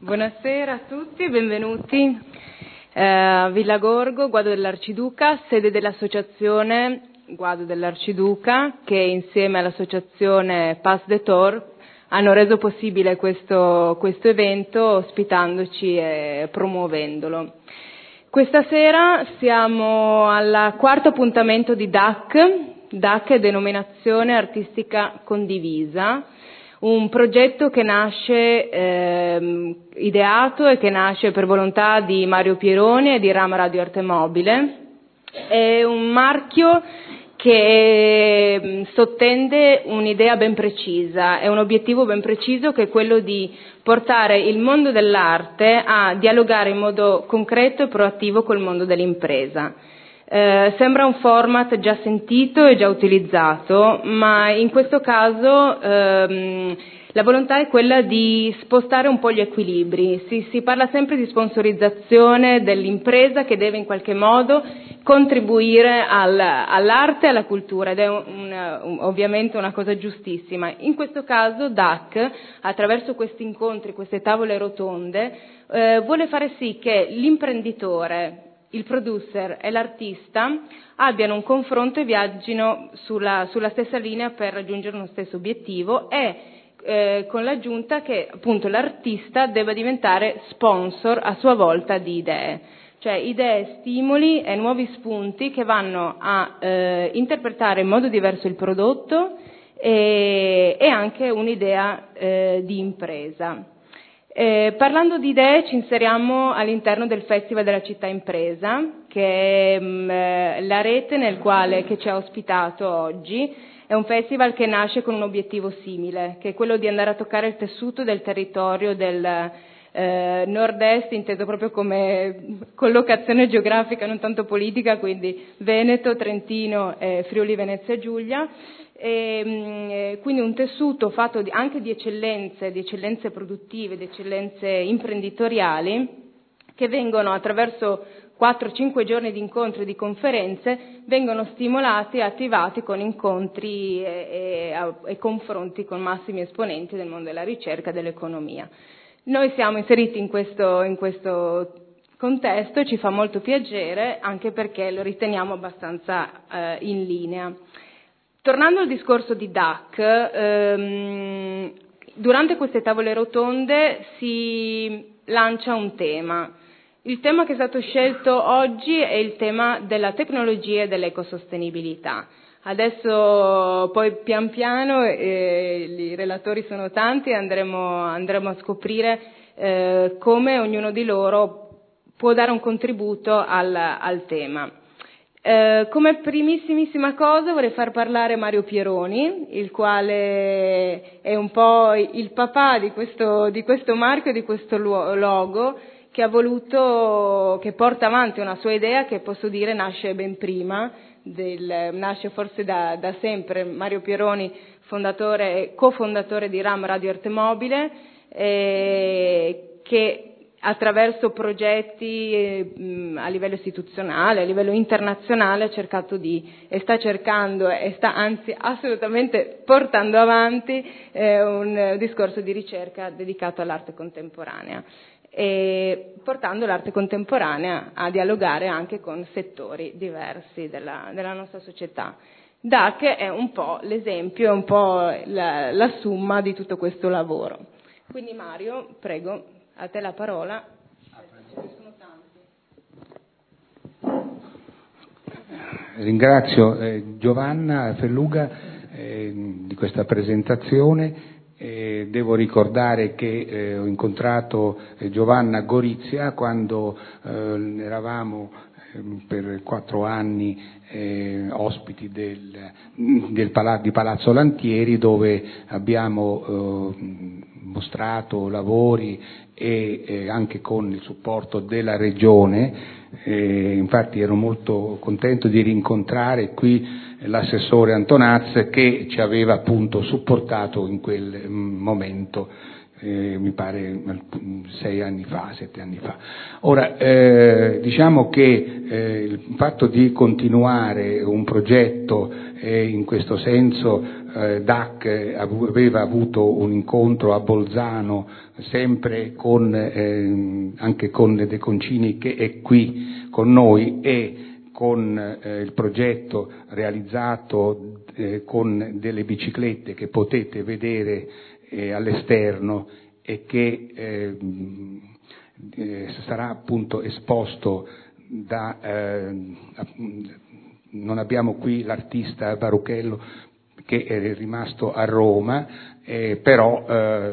Buonasera a tutti, benvenuti a Villa Gorgo, Guado dell'Arciduca, sede dell'associazione Guado dell'Arciduca, che insieme all'associazione Pass de Tor hanno reso possibile questo evento ospitandoci e promuovendolo. Questa sera siamo al quarto appuntamento di DAC è Denominazione Artistica Condivisa, un progetto che nasce ideato e che nasce per volontà di Mario Pieroni e di Ram Radio Arte Mobile. È un marchio che sottende un'idea ben precisa, è un obiettivo ben preciso, che è quello di portare il mondo dell'arte a dialogare in modo concreto e proattivo col mondo dell'impresa. Sembra un format già sentito e già utilizzato, ma in questo caso la volontà è quella di spostare un po' gli equilibri. Si parla sempre di sponsorizzazione dell'impresa che deve in qualche modo contribuire all'arte e alla cultura, ed è ovviamente una cosa giustissima. In questo caso DAC, attraverso questi incontri, queste tavole rotonde, vuole fare sì che l'imprenditore, il producer e l'artista abbiano un confronto e viaggino sulla stessa linea per raggiungere uno stesso obiettivo, e con l'aggiunta che appunto l'artista debba diventare sponsor a sua volta di idee, cioè idee, stimoli e nuovi spunti che vanno a interpretare in modo diverso il prodotto e anche un'idea di impresa. Parlando di idee, ci inseriamo all'interno del Festival della Città Impresa, che è la rete che ci ha ospitato oggi. È un festival che nasce con un obiettivo simile, che è quello di andare a toccare il tessuto del territorio del nord-est, inteso proprio come collocazione geografica, non tanto politica, quindi Veneto, Trentino, Friuli, Venezia Giulia. Quindi un tessuto fatto anche di eccellenze produttive, di eccellenze imprenditoriali, che vengono attraverso 4-5 giorni di incontri e di conferenze, vengono stimolati e attivati con incontri e confronti con massimi esponenti del mondo della ricerca e dell'economia. Noi siamo inseriti in questo contesto, ci fa molto piacere, anche perché lo riteniamo abbastanza in linea. Tornando al discorso di DAC, durante queste tavole rotonde si lancia un tema. Il tema che è stato scelto oggi è il tema della tecnologia e dell'ecosostenibilità. Adesso poi pian piano, i relatori sono tanti, andremo a scoprire come ognuno di loro può dare un contributo al tema. Come primissimissima cosa vorrei far parlare Mario Pieroni, il quale è un po' il papà di questo marchio, di questo logo, che porta avanti una sua idea che, posso dire, nasce ben prima, nasce forse da sempre. Mario Pieroni, fondatore e cofondatore di Ram Radio Arte Mobile, che attraverso progetti a livello istituzionale, a livello internazionale, sta anzi assolutamente portando avanti un discorso di ricerca dedicato all'arte contemporanea, e portando l'arte contemporanea a dialogare anche con settori diversi della nostra società. DAC è un po' l'esempio, è un po' la somma di tutto questo lavoro. Quindi Mario, prego. A te la parola. Ringrazio Giovanna Felluga di questa presentazione. Devo ricordare che ho incontrato Giovanna Gorizia quando eravamo per 4 anni ospiti di Palazzo Lantieri, dove abbiamo mostrato lavori e anche con il supporto della Regione. Infatti ero molto contento di rincontrare qui l'assessore Antonaz, che ci aveva appunto supportato in quel momento. mi pare 7 anni fa. Ora, diciamo che il fatto di continuare un progetto in questo senso, DAC aveva avuto un incontro a Bolzano sempre anche con De Concini, che è qui con noi, e con il progetto realizzato con delle biciclette che potete vedere all'esterno e che sarà appunto esposto non abbiamo qui l'artista Baruchello che è rimasto a Roma, però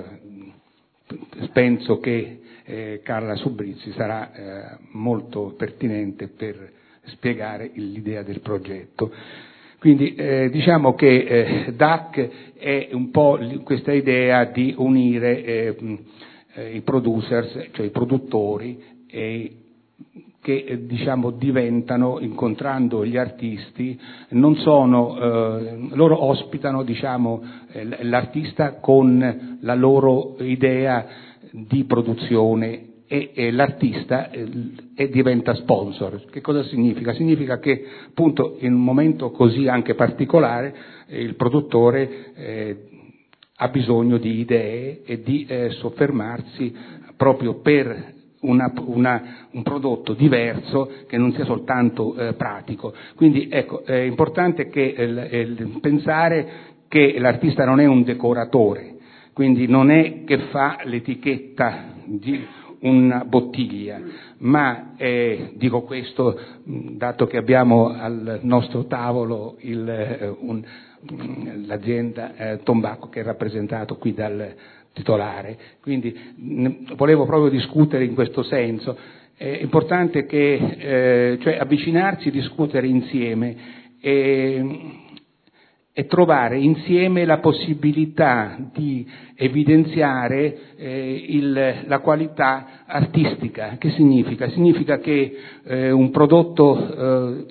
penso che Carla Subrizzi sarà molto pertinente per spiegare l'idea del progetto. Quindi diciamo che DAC è un po' questa idea di unire i producers, cioè i produttori, che diciamo diventano, incontrando gli artisti, non sono loro ospitano diciamo l'artista con la loro idea di produzione e l'artista diventa sponsor. Che cosa significa? Significa che appunto in un momento così anche particolare il produttore ha bisogno di idee e di soffermarsi proprio per un prodotto diverso che non sia soltanto pratico. Quindi ecco, è importante pensare che l'artista non è un decoratore, quindi non è che fa l'etichetta di una bottiglia, ma dico questo dato che abbiamo al nostro tavolo l'azienda Tombacco, che è rappresentato qui dal titolare, quindi volevo proprio discutere in questo senso. È importante che cioè avvicinarsi, discutere insieme e trovare insieme la possibilità di evidenziare la qualità artistica. Che significa? Significa che un prodotto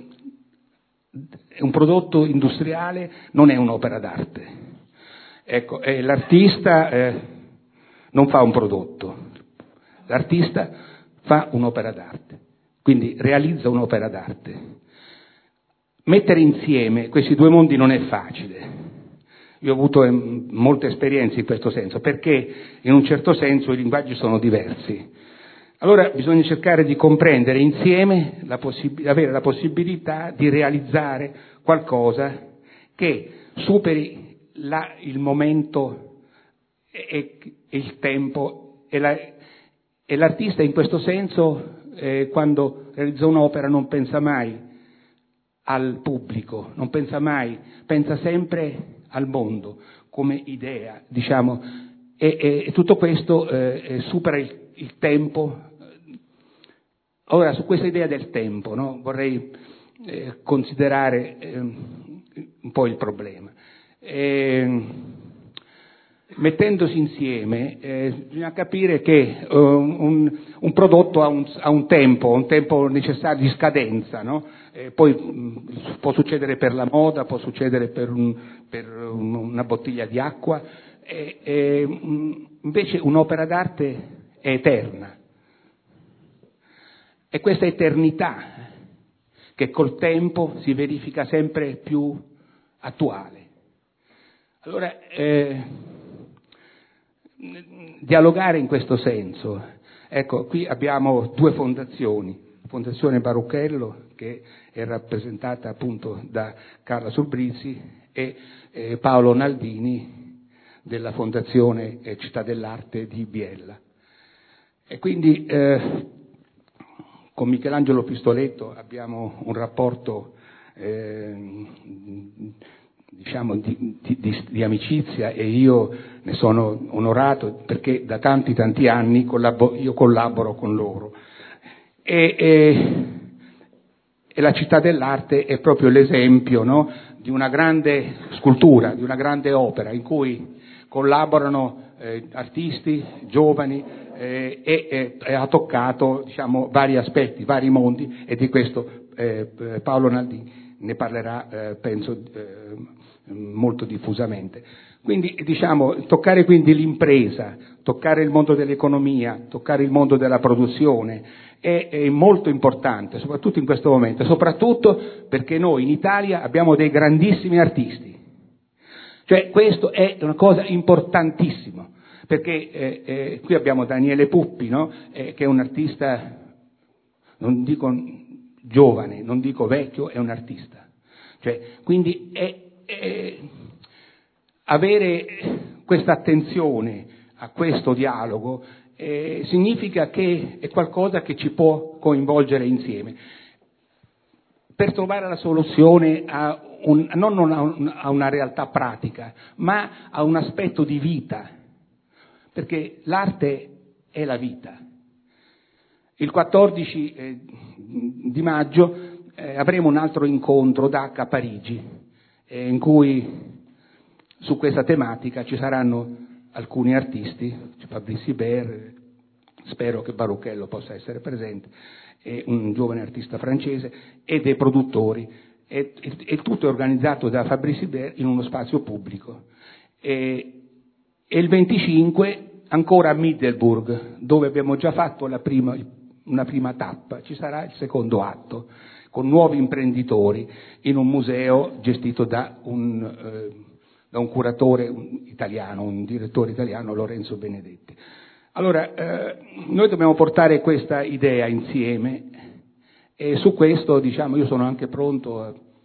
industriale non è un'opera d'arte. Ecco, l'artista non fa un prodotto, l'artista fa un'opera d'arte, quindi realizza un'opera d'arte. Mettere insieme questi due mondi non è facile. Io ho avuto molte esperienze in questo senso, perché in un certo senso i linguaggi sono diversi. Allora bisogna cercare di comprendere insieme, avere la possibilità di realizzare qualcosa che superi il momento e il tempo, e l'artista in questo senso quando realizza un'opera non pensa mai al pubblico, non pensa mai, pensa sempre al mondo come idea, diciamo, e tutto questo supera il tempo. Ora, su questa idea del tempo, no, vorrei considerare un po' il problema. Mettendosi insieme bisogna capire che un prodotto ha un tempo necessario di scadenza, no? Poi può succedere per la moda, può succedere per una bottiglia di acqua, invece un'opera d'arte è eterna. E questa eternità che col tempo si verifica sempre più attuale. Allora, dialogare in questo senso. Ecco, qui abbiamo due fondazioni, Fondazione Baruchello, che è rappresentata appunto da Carla Subrizzi, e Paolo Naldini della Fondazione Città dell'Arte di Biella. E quindi con Michelangelo Pistoletto abbiamo un rapporto diciamo di amicizia, e io ne sono onorato perché da tanti anni io collaboro con loro, e la Città dell'Arte è proprio l'esempio, no, di una grande scultura, di una grande opera in cui collaborano artisti giovani, e ha toccato, diciamo, vari aspetti, vari mondi, e di questo Paolo Naldini ne parlerà penso molto diffusamente. Quindi toccare quindi l'impresa, toccare il mondo dell'economia, toccare il mondo della produzione è molto importante, soprattutto in questo momento, soprattutto perché noi in Italia abbiamo dei grandissimi artisti. Cioè questo è una cosa importantissima, perché qui abbiamo Daniele Puppi, no? Che è un artista, non dico giovane, non dico vecchio, è un artista. Cioè, quindi avere questa attenzione a questo dialogo significa che è qualcosa che ci può coinvolgere insieme per trovare la soluzione non a una realtà pratica, ma a un aspetto di vita, perché l'arte è la vita. Il 14 di maggio avremo un altro incontro DAC a Parigi, in cui su questa tematica ci saranno alcuni artisti, Fabrice Hibert, spero che Baruchello possa essere presente, e un giovane artista francese, e dei produttori, e tutto è organizzato da Fabrice Hibert in uno spazio pubblico. E il 25 ancora a Middelburg, dove abbiamo già fatto una prima tappa, ci sarà il secondo atto, con nuovi imprenditori, in un museo gestito da un curatore italiano, un direttore italiano, Lorenzo Benedetti. Allora, noi dobbiamo portare questa idea insieme e su questo, io sono anche pronto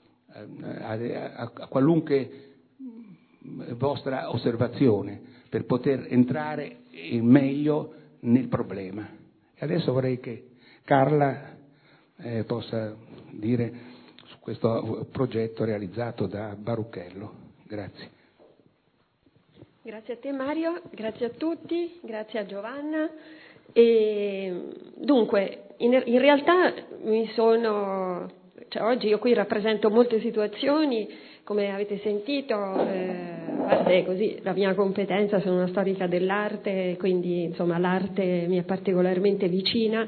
a qualunque vostra osservazione per poter entrare meglio nel problema. E adesso vorrei che Carla possa dire su questo progetto realizzato da Baruchello. Grazie. Grazie a te Mario, grazie a tutti, grazie a Giovanna. E dunque, in realtà oggi io qui rappresento molte situazioni, come avete sentito, a parte così la mia competenza, sono una storica dell'arte, quindi insomma l'arte mi è particolarmente vicina.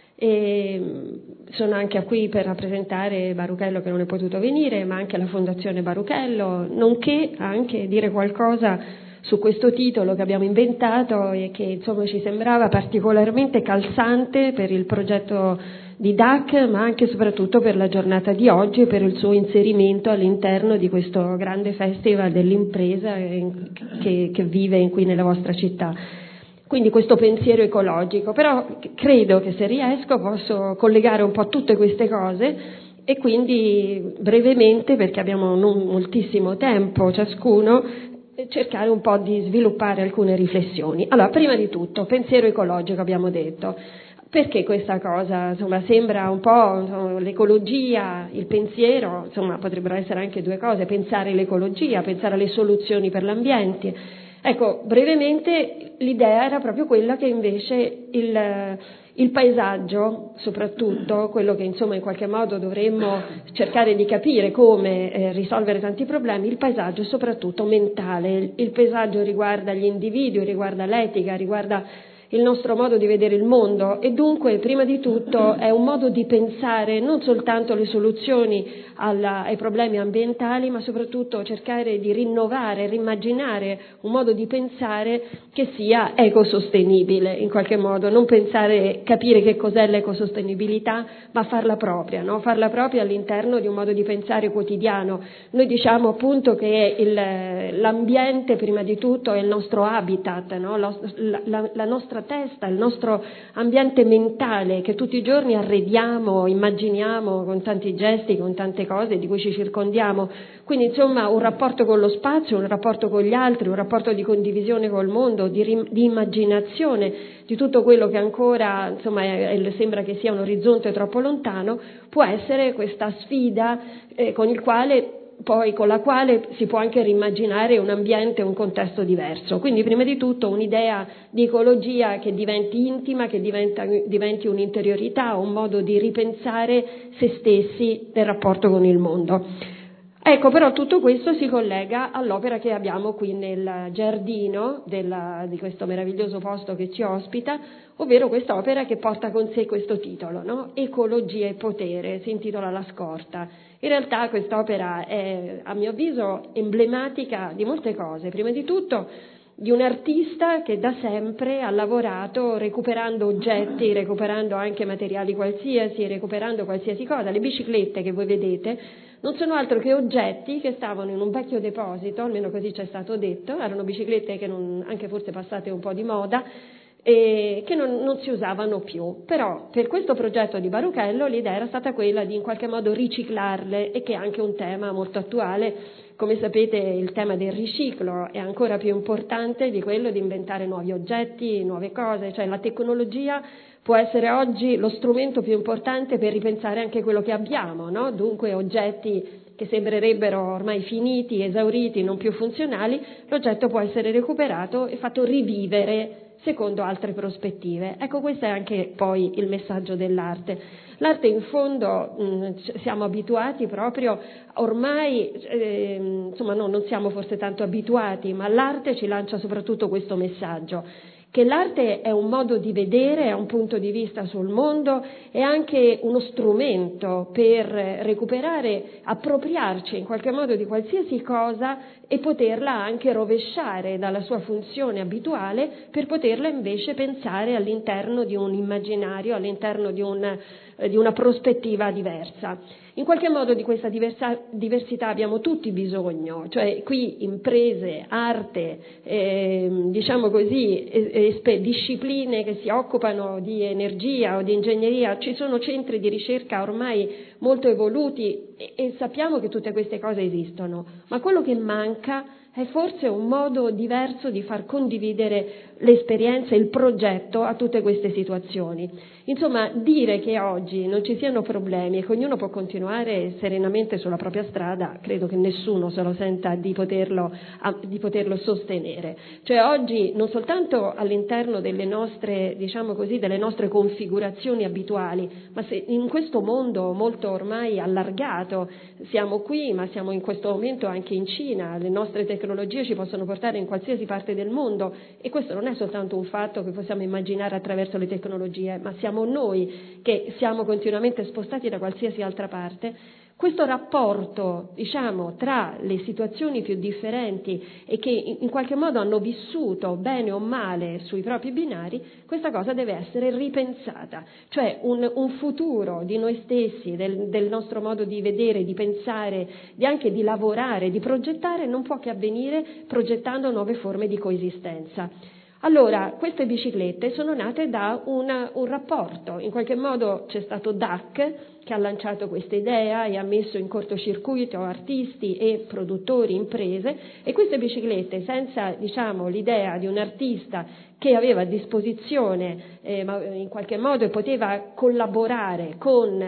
E sono anche qui per rappresentare Baruchello che non è potuto venire, ma anche la Fondazione Baruchello, nonché anche dire qualcosa su questo titolo che abbiamo inventato e che insomma ci sembrava particolarmente calzante per il progetto di DAC, ma anche e soprattutto per la giornata di oggi e per il suo inserimento all'interno di questo grande festival dell'impresa che vive qui nella vostra città. Quindi questo pensiero ecologico, però credo che se riesco posso collegare un po' tutte queste cose e quindi brevemente, perché abbiamo non moltissimo tempo ciascuno, cercare un po' di sviluppare alcune riflessioni. Allora, prima di tutto, pensiero ecologico abbiamo detto. Perché questa cosa, sembra un po' l'ecologia, il pensiero, potrebbero essere anche due cose, pensare l'ecologia, pensare alle soluzioni per l'ambiente. Ecco, brevemente l'idea era proprio quella che invece il paesaggio, soprattutto, quello che in qualche modo dovremmo cercare di capire come risolvere tanti problemi, il paesaggio è soprattutto mentale, il paesaggio riguarda gli individui, riguarda l'etica, riguarda il nostro modo di vedere il mondo e dunque prima di tutto è un modo di pensare non soltanto le soluzioni ai problemi ambientali, ma soprattutto cercare di rinnovare, rimmaginare un modo di pensare che sia ecosostenibile in qualche modo, non capire che cos'è l'ecosostenibilità, ma farla propria, no? Farla propria all'interno di un modo di pensare quotidiano. Noi diciamo appunto che l'ambiente prima di tutto è il nostro habitat, no? La nostra testa, il nostro ambiente mentale che tutti i giorni arrediamo, immaginiamo con tanti gesti, con tante cose di cui ci circondiamo. Quindi un rapporto con lo spazio, un rapporto con gli altri, un rapporto di condivisione col mondo, di immaginazione di tutto quello che ancora sembra che sia un orizzonte troppo lontano, può essere questa sfida con la quale si può anche rimmaginare un ambiente, un contesto diverso. Quindi prima di tutto un'idea di ecologia che diventi intima, che diventi un'interiorità, un modo di ripensare se stessi nel rapporto con il mondo. Ecco, però tutto questo si collega all'opera che abbiamo qui nel giardino di questo meraviglioso posto che ci ospita, ovvero quest'opera che porta con sé questo titolo, no? Ecologia e potere, si intitola La scorta. In realtà quest'opera è, a mio avviso, emblematica di molte cose. Prima di tutto di un artista che da sempre ha lavorato recuperando oggetti, recuperando anche materiali qualsiasi, recuperando qualsiasi cosa. Le biciclette che voi vedete non sono altro che oggetti che stavano in un vecchio deposito, almeno così ci è stato detto, erano biciclette che anche forse passate un po' di moda, e che non si usavano più. Però per questo progetto di Baruchello l'idea era stata quella di in qualche modo riciclarle, e che è anche un tema molto attuale. Come sapete, il tema del riciclo è ancora più importante di quello di inventare nuovi oggetti, nuove cose, cioè la tecnologia può essere oggi lo strumento più importante per ripensare anche quello che abbiamo, no? Dunque oggetti che sembrerebbero ormai finiti, esauriti, non più funzionali, l'oggetto può essere recuperato e fatto rivivere secondo altre prospettive. Ecco, questo è anche poi il messaggio dell'arte. L'arte in fondo siamo abituati proprio, ormai, insomma no, non siamo forse tanto abituati, ma l'arte ci lancia soprattutto questo messaggio, che l'arte è un modo di vedere, è un punto di vista sul mondo, è anche uno strumento per recuperare, appropriarci in qualche modo di qualsiasi cosa e poterla anche rovesciare dalla sua funzione abituale per poterla invece pensare all'interno di un immaginario, all'interno di una prospettiva diversa. In qualche modo di questa diversità abbiamo tutti bisogno, cioè qui imprese, arte, diciamo così, discipline che si occupano di energia o di ingegneria, ci sono centri di ricerca ormai molto evoluti e sappiamo che tutte queste cose esistono, ma quello che manca è forse un modo diverso di far condividere l'esperienza, il progetto a tutte queste situazioni. Insomma, dire che oggi non ci siano problemi e che ognuno può continuare serenamente sulla propria strada, credo che nessuno se lo senta di poterlo sostenere. Cioè oggi non soltanto all'interno delle nostre, diciamo così, delle nostre configurazioni abituali, ma se in questo mondo molto ormai allargato, siamo qui, ma siamo in questo momento anche in Cina, le nostre tecnologie ci possono portare in qualsiasi parte del mondo, e questo non è soltanto un fatto che possiamo immaginare attraverso le tecnologie, ma siamo noi che siamo continuamente spostati da qualsiasi altra parte. Questo rapporto, diciamo, tra le situazioni più differenti e che in qualche modo hanno vissuto bene o male sui propri binari, questa cosa deve essere ripensata, cioè un futuro di noi stessi, del nostro modo di vedere, di pensare, anche di lavorare, di progettare, non può che avvenire progettando nuove forme di coesistenza. Allora, queste biciclette sono nate da un rapporto, in qualche modo c'è stato DAC che ha lanciato questa idea e ha messo in cortocircuito artisti e produttori, imprese, e queste biciclette, senza, diciamo, l'idea di un artista che aveva a disposizione in qualche modo poteva collaborare con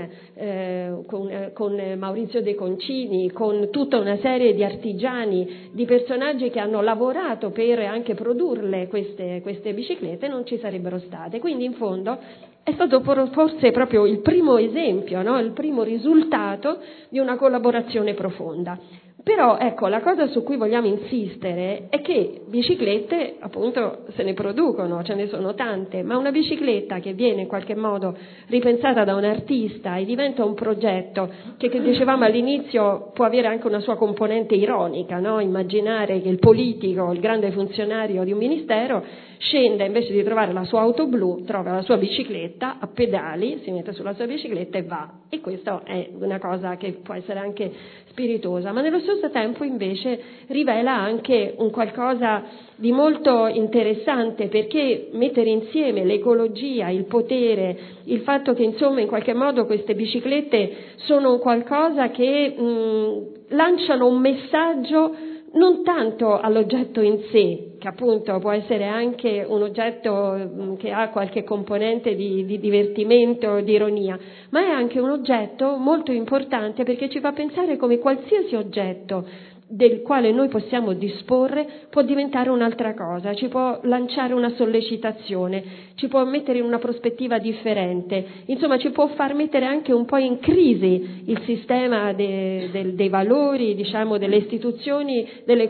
Maurizio De Concini, con tutta una serie di artigiani, di personaggi che hanno lavorato per anche produrle queste biciclette, non ci sarebbero state. Quindi in fondo è stato forse proprio il primo esempio, no? Il primo risultato di una collaborazione profonda. Però ecco, la cosa su cui vogliamo insistere è che biciclette appunto se ne producono, ce ne sono tante, ma una bicicletta che viene in qualche modo ripensata da un artista e diventa un progetto che dicevamo all'inizio può avere anche una sua componente ironica, no? Immaginare che il politico, il grande funzionario di un ministero scenda, invece di trovare la sua auto blu, trova la sua bicicletta a pedali, si mette sulla sua bicicletta e va. E questa è una cosa che può essere anche spiritosa, ma nello stesso tempo invece rivela anche un qualcosa di molto interessante, perché mettere insieme l'ecologia, il potere, il fatto che insomma in qualche modo queste biciclette sono un qualcosa che lanciano un messaggio non tanto all'oggetto in sé, che appunto può essere anche un oggetto che ha qualche componente di divertimento, di ironia, ma è anche un oggetto molto importante perché ci fa pensare come qualsiasi oggetto del quale noi possiamo disporre può diventare un'altra cosa, ci può lanciare una sollecitazione, ci può mettere in una prospettiva differente, insomma ci può far mettere anche un po' in crisi il sistema dei valori, diciamo, delle istituzioni del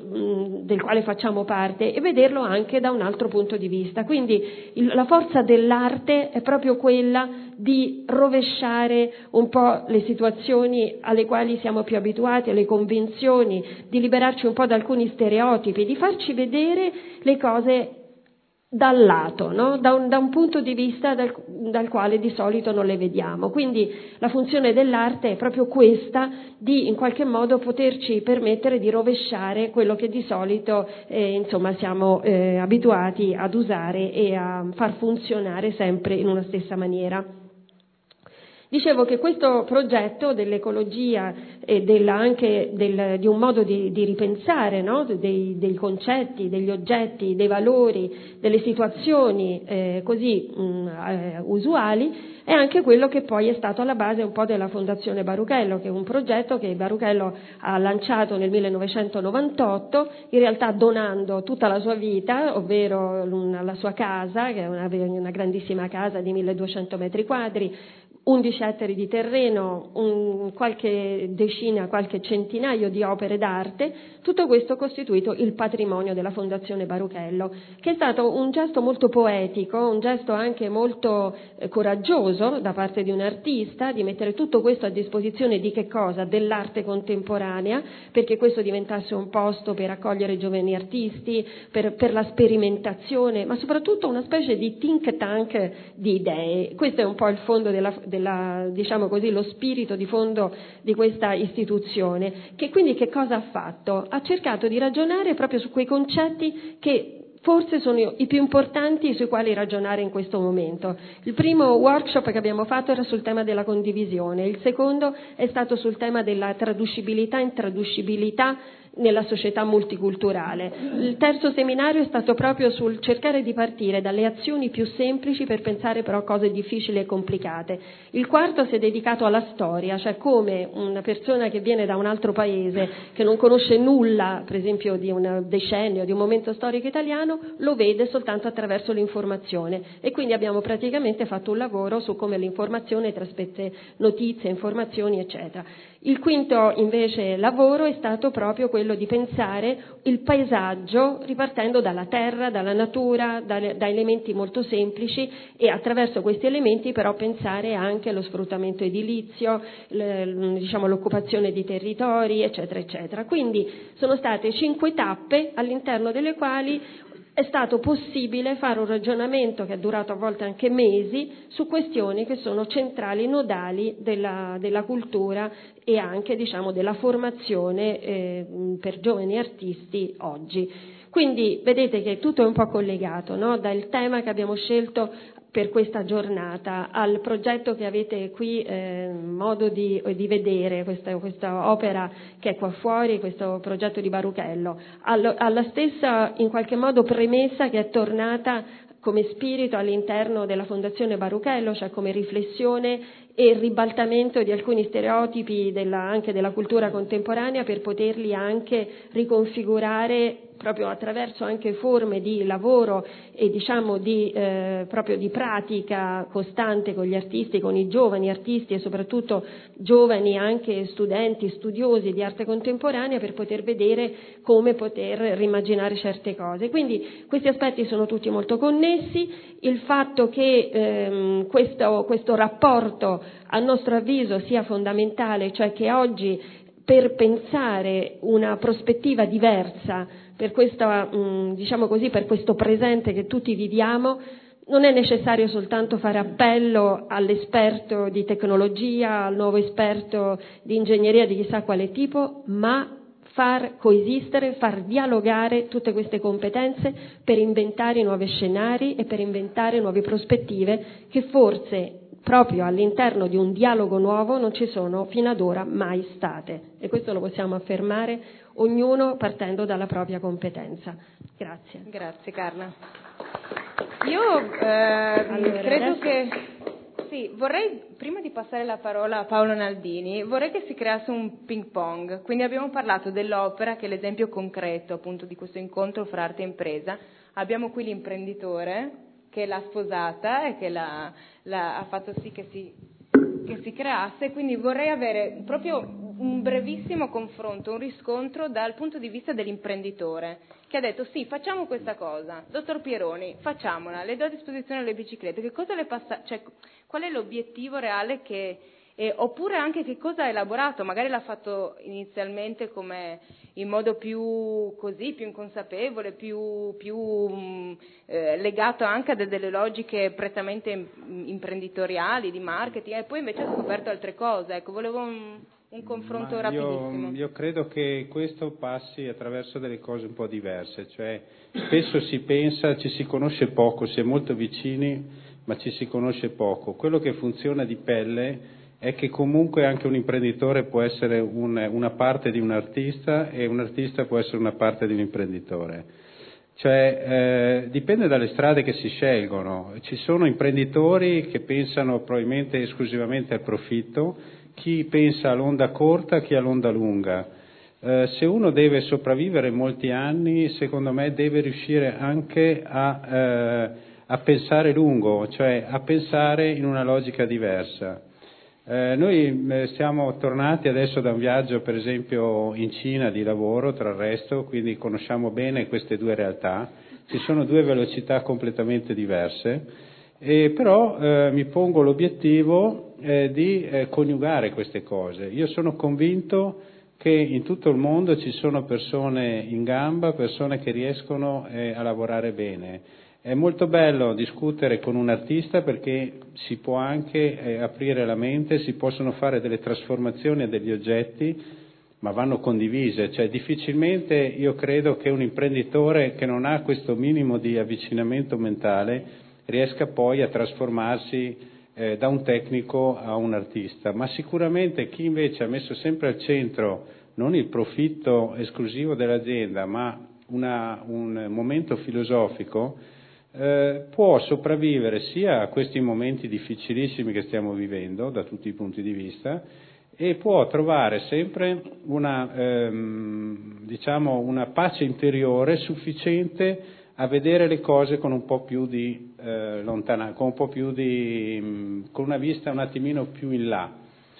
quale facciamo parte, e vederlo anche da un altro punto di vista. Quindi la forza dell'arte è proprio quella di rovesciare un po' le situazioni alle quali siamo più abituati, le convenzioni, di liberarci un po' da alcuni stereotipi, di farci vedere le cose dal lato, no? da un punto di vista dal quale di solito non le vediamo. Quindi la funzione dell'arte è proprio questa, di in qualche modo poterci permettere di rovesciare quello che di solito insomma siamo abituati ad usare e a far funzionare sempre in una stessa maniera. Dicevo che questo progetto dell'ecologia e anche di un modo di ripensare, no? dei concetti, degli oggetti, dei valori, delle situazioni così usuali, è anche quello che poi è stato alla base un po' della Fondazione Baruchello, che è un progetto che Baruchello ha lanciato nel 1998, in realtà donando tutta la sua vita, ovvero la sua casa, che è una grandissima casa di 1200 metri quadri, 11 ettari di terreno, qualche decina, qualche centinaio di opere d'arte, tutto questo costituito il patrimonio della Fondazione Baruchello, che è stato un gesto molto poetico, un gesto anche molto coraggioso da parte di un artista, di mettere tutto questo a disposizione di che cosa? Dell'arte contemporanea, perché questo diventasse un posto per accogliere giovani artisti, per la sperimentazione, ma soprattutto una specie di think tank di idee. Questo è un po' il fondo diciamo così, lo spirito di fondo di questa istituzione, che quindi che cosa ha fatto? Ha cercato di ragionare proprio su quei concetti che forse sono i più importanti sui quali ragionare in questo momento. Il primo workshop che abbiamo fatto era sul tema della condivisione, il secondo è stato sul tema della traducibilità e intraducibilità nella società multiculturale. Il terzo seminario è stato proprio sul cercare di partire dalle azioni più semplici per pensare però a cose difficili e complicate. Il quarto si è dedicato alla storia, cioè come una persona che viene da un altro paese, che non conosce nulla, per esempio di un decennio, di un momento storico italiano, lo vede soltanto attraverso l'informazione, e quindi abbiamo praticamente fatto un lavoro su come l'informazione trasmette notizie, informazioni, eccetera. Il quinto invece lavoro è stato proprio quello di pensare il paesaggio ripartendo dalla terra, dalla natura, da elementi molto semplici, e attraverso questi elementi però pensare anche allo sfruttamento edilizio, diciamo l'occupazione di territori, eccetera, eccetera. Quindi sono state 5 tappe all'interno delle quali è stato possibile fare un ragionamento che è durato a volte anche mesi su questioni che sono centrali, nodali della cultura e anche, diciamo, della formazione per giovani artisti oggi. Quindi vedete che tutto è un po' collegato, no? Dal tema che abbiamo scelto per questa giornata al progetto che avete qui modo di vedere, questa opera che è qua fuori, questo progetto di Baruchello, alla stessa in qualche modo premessa che è tornata come spirito all'interno della Fondazione Baruchello, cioè come riflessione e ribaltamento di alcuni stereotipi anche della cultura contemporanea, per poterli anche riconfigurare proprio attraverso anche forme di lavoro e diciamo proprio di pratica costante con gli artisti, con i giovani artisti e soprattutto giovani anche studenti, studiosi di arte contemporanea, per poter vedere come poter rimaginare certe cose. Quindi questi aspetti sono tutti molto connessi. Il fatto che questo rapporto a nostro avviso sia fondamentale, cioè che oggi per pensare una prospettiva diversa per questa, diciamo così, per questo presente che tutti viviamo, non è necessario soltanto fare appello all'esperto di tecnologia, al nuovo esperto di ingegneria di chissà quale tipo, ma far coesistere, far dialogare tutte queste competenze per inventare nuovi scenari e per inventare nuove prospettive che forse proprio all'interno di un dialogo nuovo non ci sono fino ad ora mai state, e questo lo possiamo affermare ognuno partendo dalla propria competenza. Grazie. Grazie Carla. Io credo che sì, vorrei, prima di passare la parola a Paolo Naldini, vorrei che si creasse un ping pong. Quindi abbiamo parlato dell'opera, che è l'esempio concreto appunto di questo incontro fra arte e impresa. Abbiamo qui l'imprenditore che l'ha sposata e che ha fatto sì che si creasse, quindi vorrei avere proprio un brevissimo confronto, un riscontro dal punto di vista dell'imprenditore, che ha detto sì, facciamo questa cosa, dottor Pieroni, facciamola, le do a disposizione le biciclette, che cosa le passa, cioè, qual è l'obiettivo reale oppure anche che cosa ha elaborato, magari l'ha fatto inizialmente come in modo più inconsapevole, più legato anche a delle logiche prettamente imprenditoriali, di marketing, e poi invece ha scoperto altre cose. Ecco, volevo un confronto rapidissimo. Io credo che questo passi attraverso delle cose un po' diverse, cioè spesso si pensa, ci si conosce poco, si è molto vicini, ma ci si conosce poco. Quello che funziona di pelle è che comunque anche un imprenditore può essere una parte di un artista e un artista può essere una parte di un imprenditore. Cioè dipende dalle strade che si scelgono. Ci sono imprenditori che pensano probabilmente esclusivamente al profitto, chi pensa all'onda corta, chi all'onda lunga. Se uno deve sopravvivere molti anni, secondo me deve riuscire anche a pensare lungo, cioè a pensare in una logica diversa. Noi siamo tornati adesso da un viaggio per esempio in Cina di lavoro, tra il resto, quindi conosciamo bene queste due realtà. Ci sono due velocità completamente diverse, però mi pongo l'obiettivo di coniugare queste cose. Io sono convinto che in tutto il mondo ci sono persone in gamba, persone che riescono a lavorare bene. È molto bello discutere con un artista perché si può anche aprire la mente, si possono fare delle trasformazioni a degli oggetti, ma vanno condivise, cioè difficilmente io credo che un imprenditore che non ha questo minimo di avvicinamento mentale riesca poi a trasformarsi da un tecnico a un artista, ma sicuramente chi invece ha messo sempre al centro non il profitto esclusivo dell'azienda, ma un momento filosofico, può sopravvivere sia a questi momenti difficilissimi che stiamo vivendo da tutti i punti di vista e può trovare sempre una pace interiore sufficiente a vedere le cose con un po' più di con una vista un attimino più in là.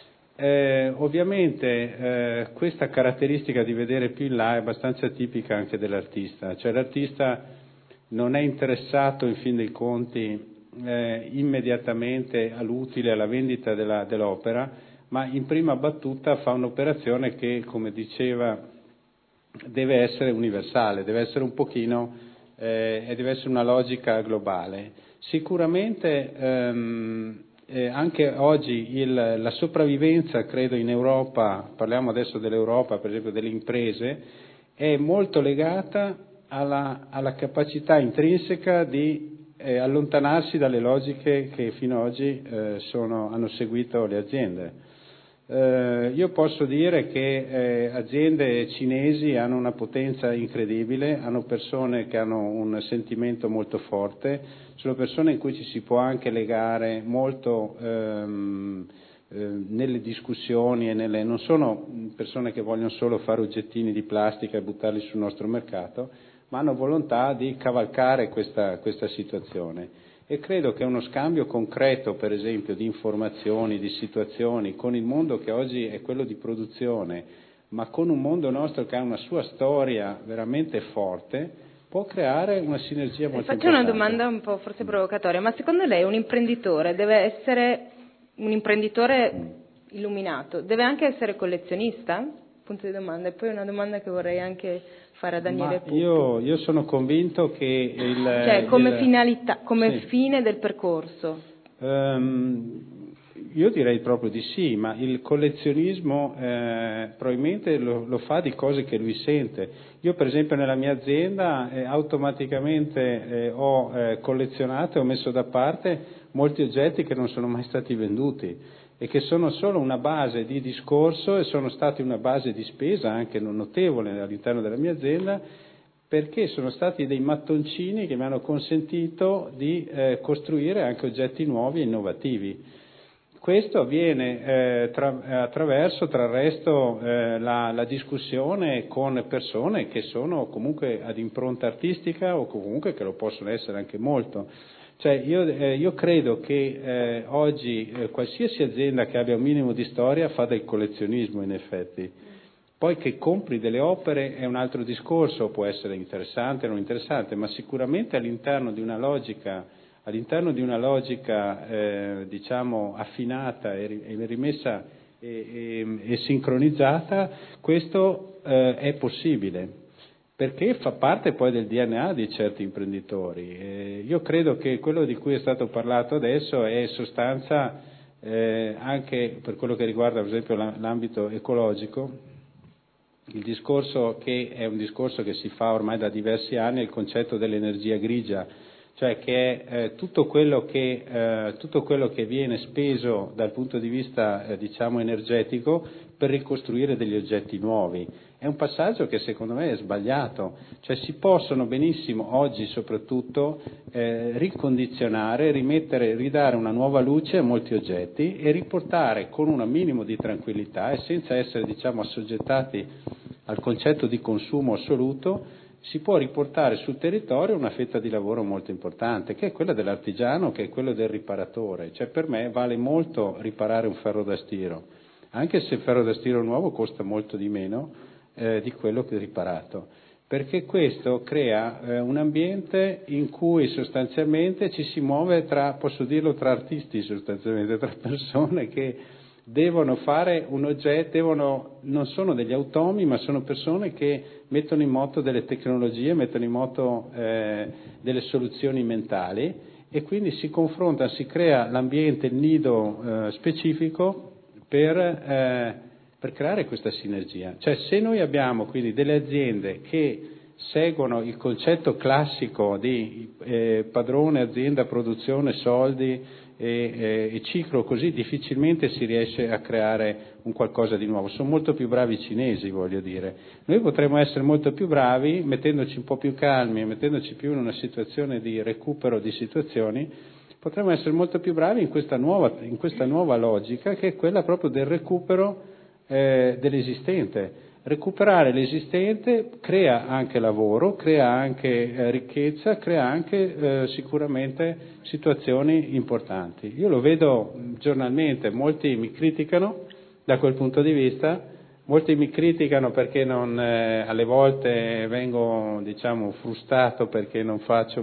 Ovviamente questa caratteristica di vedere più in là è abbastanza tipica anche dell'artista, cioè l'artista non è interessato in fin dei conti immediatamente all'utile, alla vendita dell'opera, ma in prima battuta fa un'operazione che, come diceva, deve essere universale, deve essere un pochino e deve essere una logica globale. Sicuramente anche oggi la sopravvivenza, credo, in Europa, parliamo adesso dell'Europa, per esempio delle imprese, è molto legata alla capacità intrinseca di allontanarsi dalle logiche che fino ad oggi hanno seguito le aziende. Io posso dire che aziende cinesi hanno una potenza incredibile, hanno persone che hanno un sentimento molto forte, sono persone in cui ci si può anche legare molto nelle discussioni e non sono persone che vogliono solo fare oggettini di plastica e buttarli sul nostro mercato, ma hanno volontà di cavalcare questa situazione. E credo che uno scambio concreto, per esempio, di informazioni, di situazioni, con il mondo che oggi è quello di produzione, ma con un mondo nostro che ha una sua storia veramente forte, può creare una sinergia molto importante. Faccio una domanda un po' forse provocatoria, ma secondo lei un imprenditore deve essere un imprenditore illuminato, deve anche essere collezionista? Punto di domanda. E poi una domanda che vorrei anche fare a Daniele Pucchi. Io sono convinto che finalità, come fine del percorso. Io direi proprio di sì, ma il collezionismo probabilmente lo fa di cose che lui sente. Io per esempio nella mia azienda automaticamente ho collezionato e ho messo da parte molti oggetti che non sono mai stati venduti e che sono solo una base di discorso e sono stati una base di spesa anche non notevole all'interno della mia azienda, perché sono stati dei mattoncini che mi hanno consentito di costruire anche oggetti nuovi e innovativi. Questo avviene attraverso, tra il resto, la discussione con persone che sono comunque ad impronta artistica o comunque che lo possono essere anche molto. Cioè io credo che oggi qualsiasi azienda che abbia un minimo di storia fa del collezionismo, in effetti. Poi che compri delle opere è un altro discorso, può essere interessante o non interessante, ma sicuramente all'interno di una logica diciamo affinata e rimessa e sincronizzata, questo è possibile, perché fa parte poi del DNA di certi imprenditori. Io credo che quello di cui è stato parlato adesso è in sostanza, anche per quello che riguarda per esempio l'ambito ecologico, il discorso che è un discorso che si fa ormai da diversi anni, è il concetto dell'energia grigia, cioè che è tutto quello che viene speso dal punto di vista diciamo energetico per ricostruire degli oggetti nuovi. È un passaggio che secondo me è sbagliato, cioè si possono benissimo oggi soprattutto ricondizionare, ridare una nuova luce a molti oggetti e riportare con un minimo di tranquillità e senza essere diciamo assoggettati al concetto di consumo assoluto, si può riportare sul territorio una fetta di lavoro molto importante, che è quella dell'artigiano, che è quello del riparatore. Cioè per me vale molto riparare un ferro da stiro, anche se il ferro da stiro nuovo costa molto di meno di quello che è riparato, perché questo crea un ambiente in cui sostanzialmente ci si muove posso dirlo, tra artisti sostanzialmente, tra persone che devono fare un oggetto, non sono degli automi, ma sono persone che mettono in moto delle tecnologie, mettono in moto delle soluzioni mentali e quindi si confronta, si crea l'ambiente, il nido specifico per creare questa sinergia. Cioè se noi abbiamo quindi delle aziende che seguono il concetto classico di padrone, azienda, produzione, soldi e ciclo, così difficilmente si riesce a creare un qualcosa di nuovo. Sono molto più bravi i cinesi, voglio dire. Noi potremmo essere molto più bravi, mettendoci un po' più calmi, mettendoci più in una situazione di recupero di situazioni, potremmo essere molto più bravi in questa nuova logica, che è quella proprio del recupero dell'esistente. Recuperare l'esistente crea anche lavoro, crea anche ricchezza, crea anche sicuramente situazioni importanti. Io lo vedo giornalmente, molti mi criticano da quel punto di vista, molti mi criticano perché alle volte vengo diciamo frustrato perché non faccio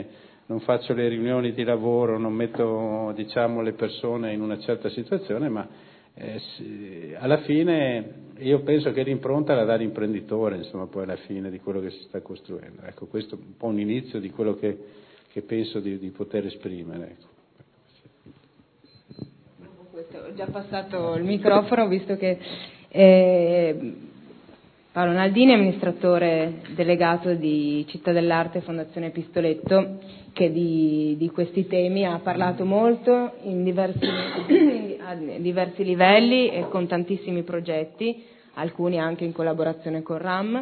le riunioni di lavoro, non metto diciamo le persone in una certa situazione, ma alla fine io penso che l'impronta la dà l'imprenditore, insomma, poi alla fine di quello che si sta costruendo. Ecco, questo è un po' un inizio di quello che penso di poter esprimere. Ecco. Ho già passato il microfono, visto che Paolo Naldini, amministratore delegato di Città dell'Arte Fondazione Pistoletto, che di questi temi ha parlato molto a diversi livelli e con tantissimi progetti, alcuni anche in collaborazione con RAM.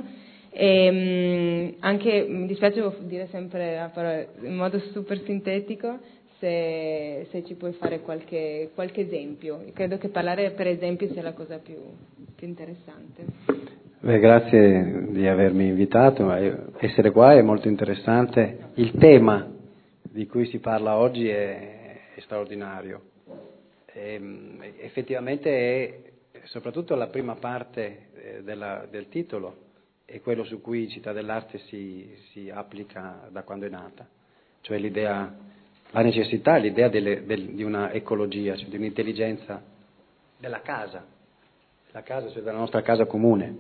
Anche mi dispiace, devo dire sempre in modo super sintetico, se ci puoi fare qualche esempio. Credo che parlare per esempio sia la cosa più interessante. Beh, grazie di avermi invitato, essere qua è molto interessante. Il tema di cui si parla oggi è straordinario. Effettivamente è soprattutto la prima parte del titolo è quello su cui Città dell'Arte si applica da quando è nata, cioè la necessità, l'idea di una ecologia, cioè di un'intelligenza della casa, cioè della nostra casa comune.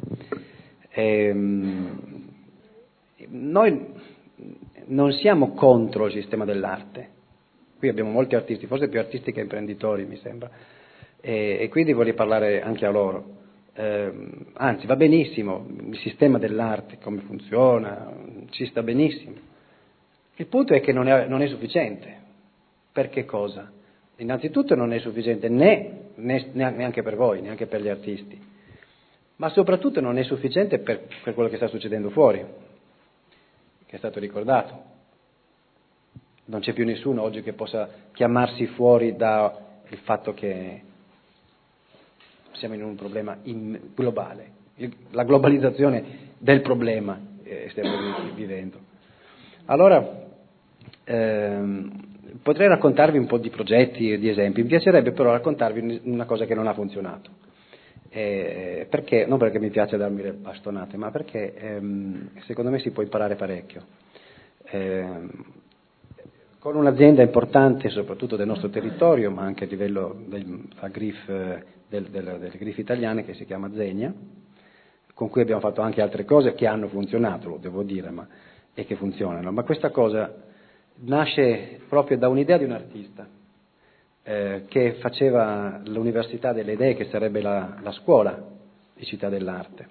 Noi non siamo contro il sistema dell'arte, qui abbiamo molti artisti, forse più artisti che imprenditori mi sembra, e quindi voglio parlare anche a loro. Anzi, va benissimo il sistema dell'arte, come funziona, ci sta benissimo. Il punto è che non è sufficiente. Per che cosa? Innanzitutto non è sufficiente neanche per voi, neanche per gli artisti, ma soprattutto non è sufficiente per quello che sta succedendo fuori, che è stato ricordato. Non c'è più nessuno oggi che possa chiamarsi fuori da il fatto che siamo in un problema globale, la globalizzazione del problema stiamo vivendo. Allora, potrei raccontarvi un po' di progetti e di esempi, mi piacerebbe però raccontarvi una cosa che non ha funzionato, perché, non perché mi piace darmi le bastonate, ma perché secondo me si può imparare parecchio. Con un'azienda importante soprattutto del nostro territorio, ma anche a livello delle griffe italiane, che si chiama Zegna, con cui abbiamo fatto anche altre cose che hanno funzionato, lo devo dire, e che funzionano, ma questa cosa nasce proprio da un'idea di un artista che faceva l'Università delle Idee, che sarebbe la scuola di Città dell'Arte.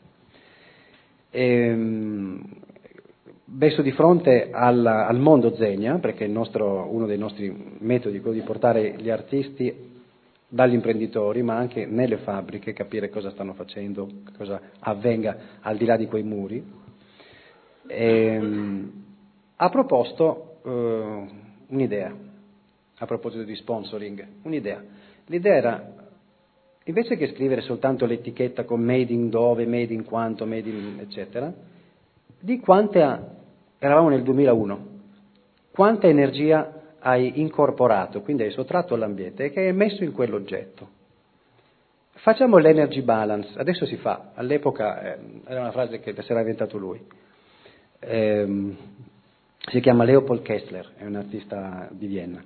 Messo di fronte al mondo Zegna, perché uno dei nostri metodi è quello di portare gli artisti dagli imprenditori, ma anche nelle fabbriche, capire cosa stanno facendo, cosa avvenga al di là di quei muri, ha proposto un'idea, a proposito di sponsoring, un'idea. L'idea era, invece che scrivere soltanto l'etichetta con made in dove, made in quanto, made in eccetera, di quante eravamo nel 2001, quanta energia hai incorporato, quindi hai sottratto all'ambiente e che hai messo in quell'oggetto. Facciamo l'energy balance, adesso si fa, all'epoca era una frase che si era inventato lui. Si chiama Leopold Kessler, è un artista di Vienna.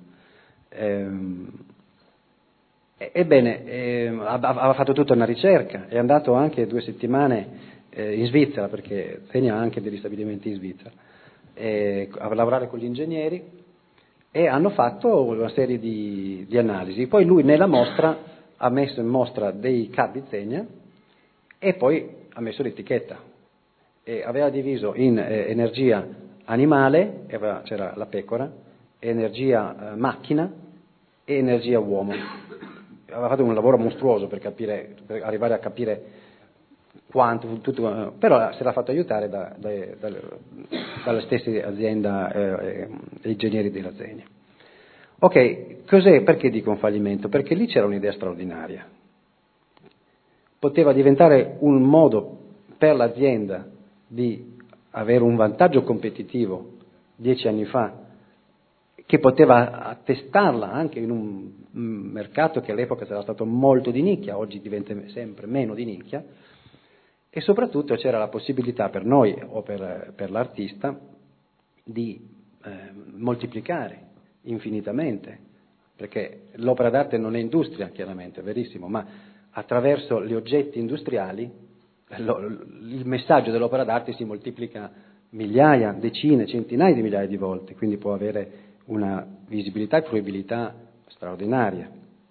Ebbene, aveva fatto tutta una ricerca, è andato anche 2 settimane in Svizzera, perché Zegna ha anche degli stabilimenti in Svizzera, a lavorare con gli ingegneri, e hanno fatto una serie di analisi. Poi lui nella mostra ha messo in mostra dei capi Zegna e poi ha messo l'etichetta, e aveva diviso in energia animale, c'era la pecora, energia macchina e energia uomo. Aveva fatto un lavoro mostruoso per arrivare a capire quanto, tutto, però si era fatto aiutare dalla stessa azienda e ingegneri della Zegna. Ok, perché dico un fallimento? Perché lì c'era un'idea straordinaria. Poteva diventare un modo per l'azienda di avere un vantaggio competitivo 10 anni fa, che poteva attestarla anche in un mercato che all'epoca era stato molto di nicchia, oggi diventa sempre meno di nicchia, e soprattutto c'era la possibilità per noi o per l'artista di moltiplicare infinitamente, perché l'opera d'arte non è industria, chiaramente, è verissimo, ma attraverso gli oggetti industriali il messaggio dell'opera d'arte si moltiplica migliaia, decine, centinaia di migliaia di volte, quindi può avere una visibilità e fruibilità straordinaria.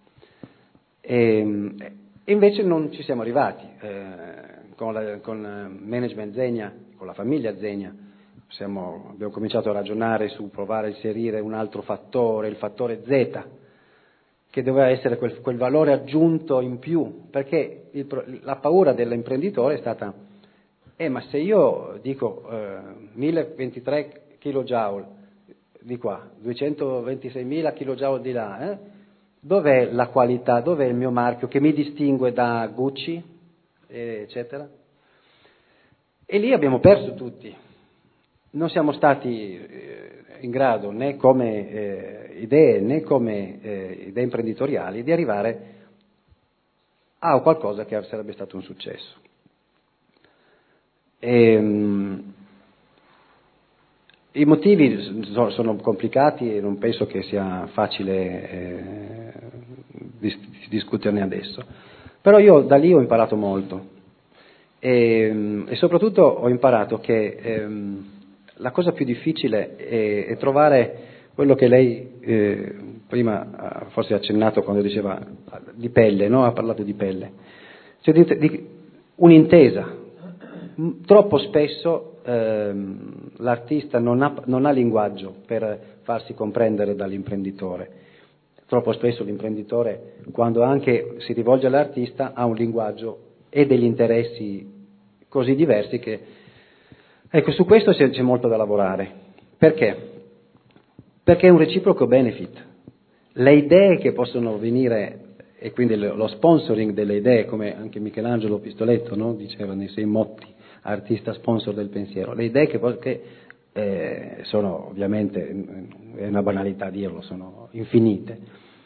E invece non ci siamo arrivati. Con Management Zegna, con la famiglia Zegna, abbiamo cominciato a ragionare su provare a inserire un altro fattore, il fattore Z, che doveva essere quel valore aggiunto in più, perché la paura dell'imprenditore è stata ma se io dico 1023 kJ di qua, 226.000 kJ di là, dov'è la qualità, dov'è il mio marchio che mi distingue da Gucci, eccetera? E lì abbiamo perso tutti, non siamo stati in grado né come idee né come idee imprenditoriali di arrivare a qualcosa che sarebbe stato un successo. I motivi sono complicati e non penso che sia facile discuterne adesso, però io da lì ho imparato molto e soprattutto ho imparato che la cosa più difficile è trovare quello che lei prima forse ha accennato quando diceva di pelle, no? Ha parlato di pelle, cioè di un'intesa. Troppo spesso l'artista non ha linguaggio per farsi comprendere dall'imprenditore. Troppo spesso l'imprenditore, quando anche si rivolge all'artista, ha un linguaggio e degli interessi così diversi che... Ecco, su questo c'è molto da lavorare. Perché? Perché è un reciproco benefit. le idee che possono venire, e quindi lo sponsoring delle idee, come anche Michelangelo Pistoletto, no? Diceva nei suoi motti, artista sponsor del pensiero, le idee che sono, ovviamente, è una banalità dirlo, sono infinite,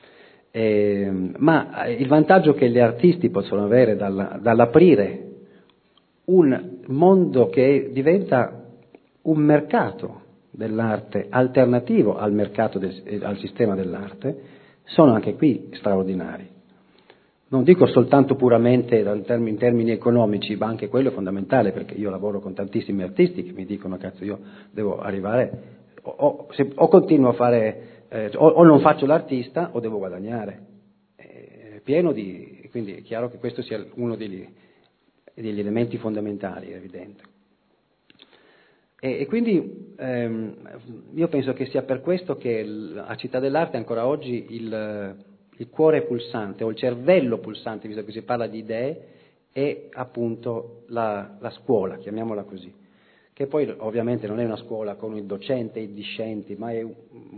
ma il vantaggio che gli artisti possono avere dall'aprire un mondo che diventa un mercato dell'arte alternativo al mercato al sistema dell'arte, sono anche qui straordinari. Non dico soltanto puramente in termini economici, ma anche quello è fondamentale, perché io lavoro con tantissimi artisti che mi dicono cazzo, io devo arrivare, o continuo a fare, o non faccio l'artista o devo guadagnare. Quindi è chiaro che questo sia uno degli elementi fondamentali, è evidente. E quindi io penso che sia per questo che a Città dell'Arte ancora oggi il cuore pulsante o il cervello pulsante, visto che si parla di idee, è appunto la scuola, chiamiamola così, che poi ovviamente non è una scuola con il docente e i discenti, ma è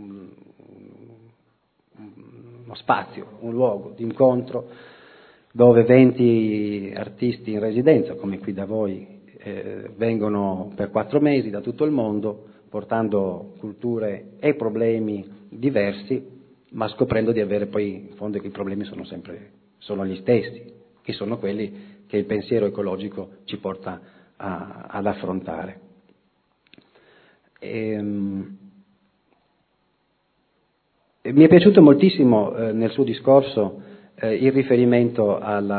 uno spazio, un luogo di incontro dove 20 artisti in residenza, come qui da voi, vengono per 4 mesi da tutto il mondo, portando culture e problemi diversi, ma scoprendo di avere poi in fondo che i problemi sono gli stessi, che sono quelli che il pensiero ecologico ci porta ad affrontare. Mi è piaciuto moltissimo nel suo discorso il riferimento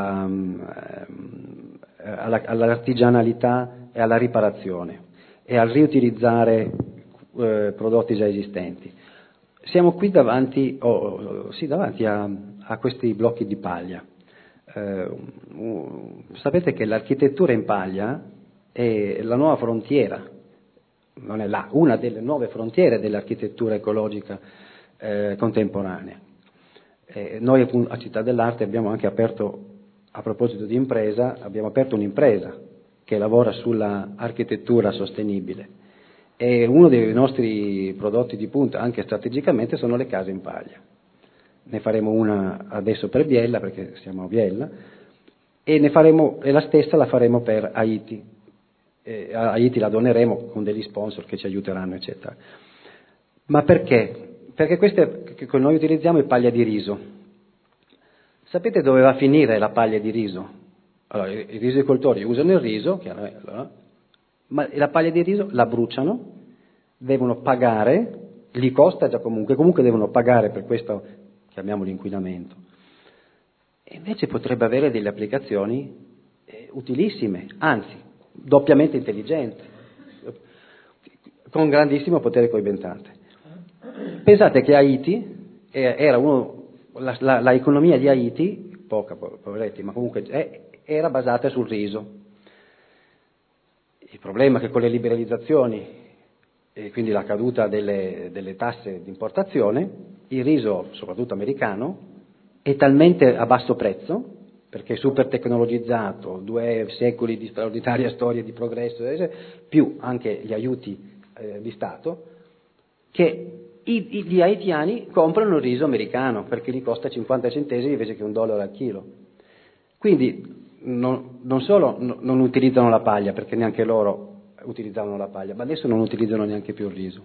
all'artigianalità e alla riparazione e al riutilizzare prodotti già esistenti. Siamo qui davanti a questi blocchi di paglia. Sapete che l'architettura in paglia è la nuova frontiera, non è una delle nuove frontiere dell'architettura ecologica contemporanea. Noi a Città dell'Arte abbiamo anche aperto, a proposito di impresa, abbiamo aperto un'impresa che lavora sulla architettura sostenibile. E uno dei nostri prodotti di punta, anche strategicamente, sono le case in paglia. Ne faremo una adesso per Biella, perché siamo a Biella, e la stessa la faremo per Haiti. A Haiti la doneremo con degli sponsor che ci aiuteranno, eccetera. Ma perché? Perché queste che noi utilizziamo è paglia di riso. Sapete dove va a finire la paglia di riso? Allora, i risicoltori usano il riso, ma la paglia di riso la bruciano, devono pagare, gli costa già comunque devono pagare per questo, chiamiamolo inquinamento. E invece potrebbe avere delle applicazioni utilissime, anzi, doppiamente intelligenti, con grandissimo potere coibentante. Pensate che Haiti era la economia di Haiti, poca, poveretti, ma comunque era basata sul riso. Il problema è che con le liberalizzazioni e quindi la caduta delle tasse di importazione, il riso, soprattutto americano, è talmente a basso prezzo, perché è super tecnologizzato, 2 secoli di straordinaria storia di progresso, più anche gli aiuti di Stato, che gli haitiani comprano il riso americano, perché gli costa 50 centesimi invece che $1 al chilo. Quindi non solo non utilizzano la paglia, perché neanche loro utilizzavano la paglia, ma adesso non utilizzano neanche più il riso.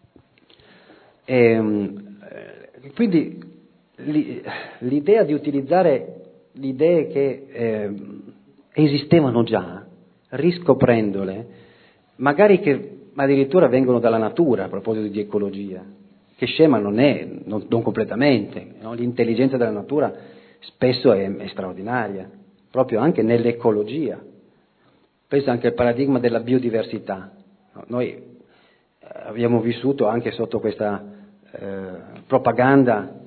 Quindi l'idea di utilizzare le idee che esistevano già, riscoprendole, magari che addirittura vengono dalla natura, a proposito di ecologia, che scema non è, non completamente, no? L'intelligenza della natura spesso è straordinaria, proprio anche nell'ecologia. Pensa anche al paradigma della biodiversità. Noi abbiamo vissuto anche sotto questa propaganda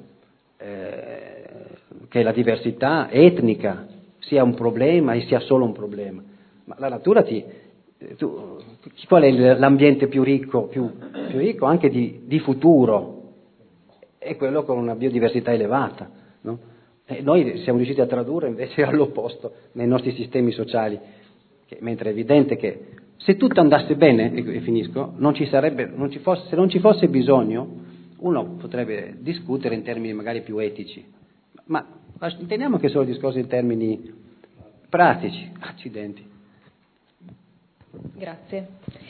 che la diversità etnica sia un problema e sia solo un problema. Ma la natura qual è l'ambiente più ricco anche di futuro? È quello con una biodiversità elevata, no? E noi siamo riusciti a tradurre invece all'opposto nei nostri sistemi sociali. Mentre è evidente che se tutto andasse bene, e finisco, se non ci fosse bisogno Uno potrebbe discutere in termini magari più etici, ma teniamo che sono discorsi in termini pratici. Accidenti. Grazie.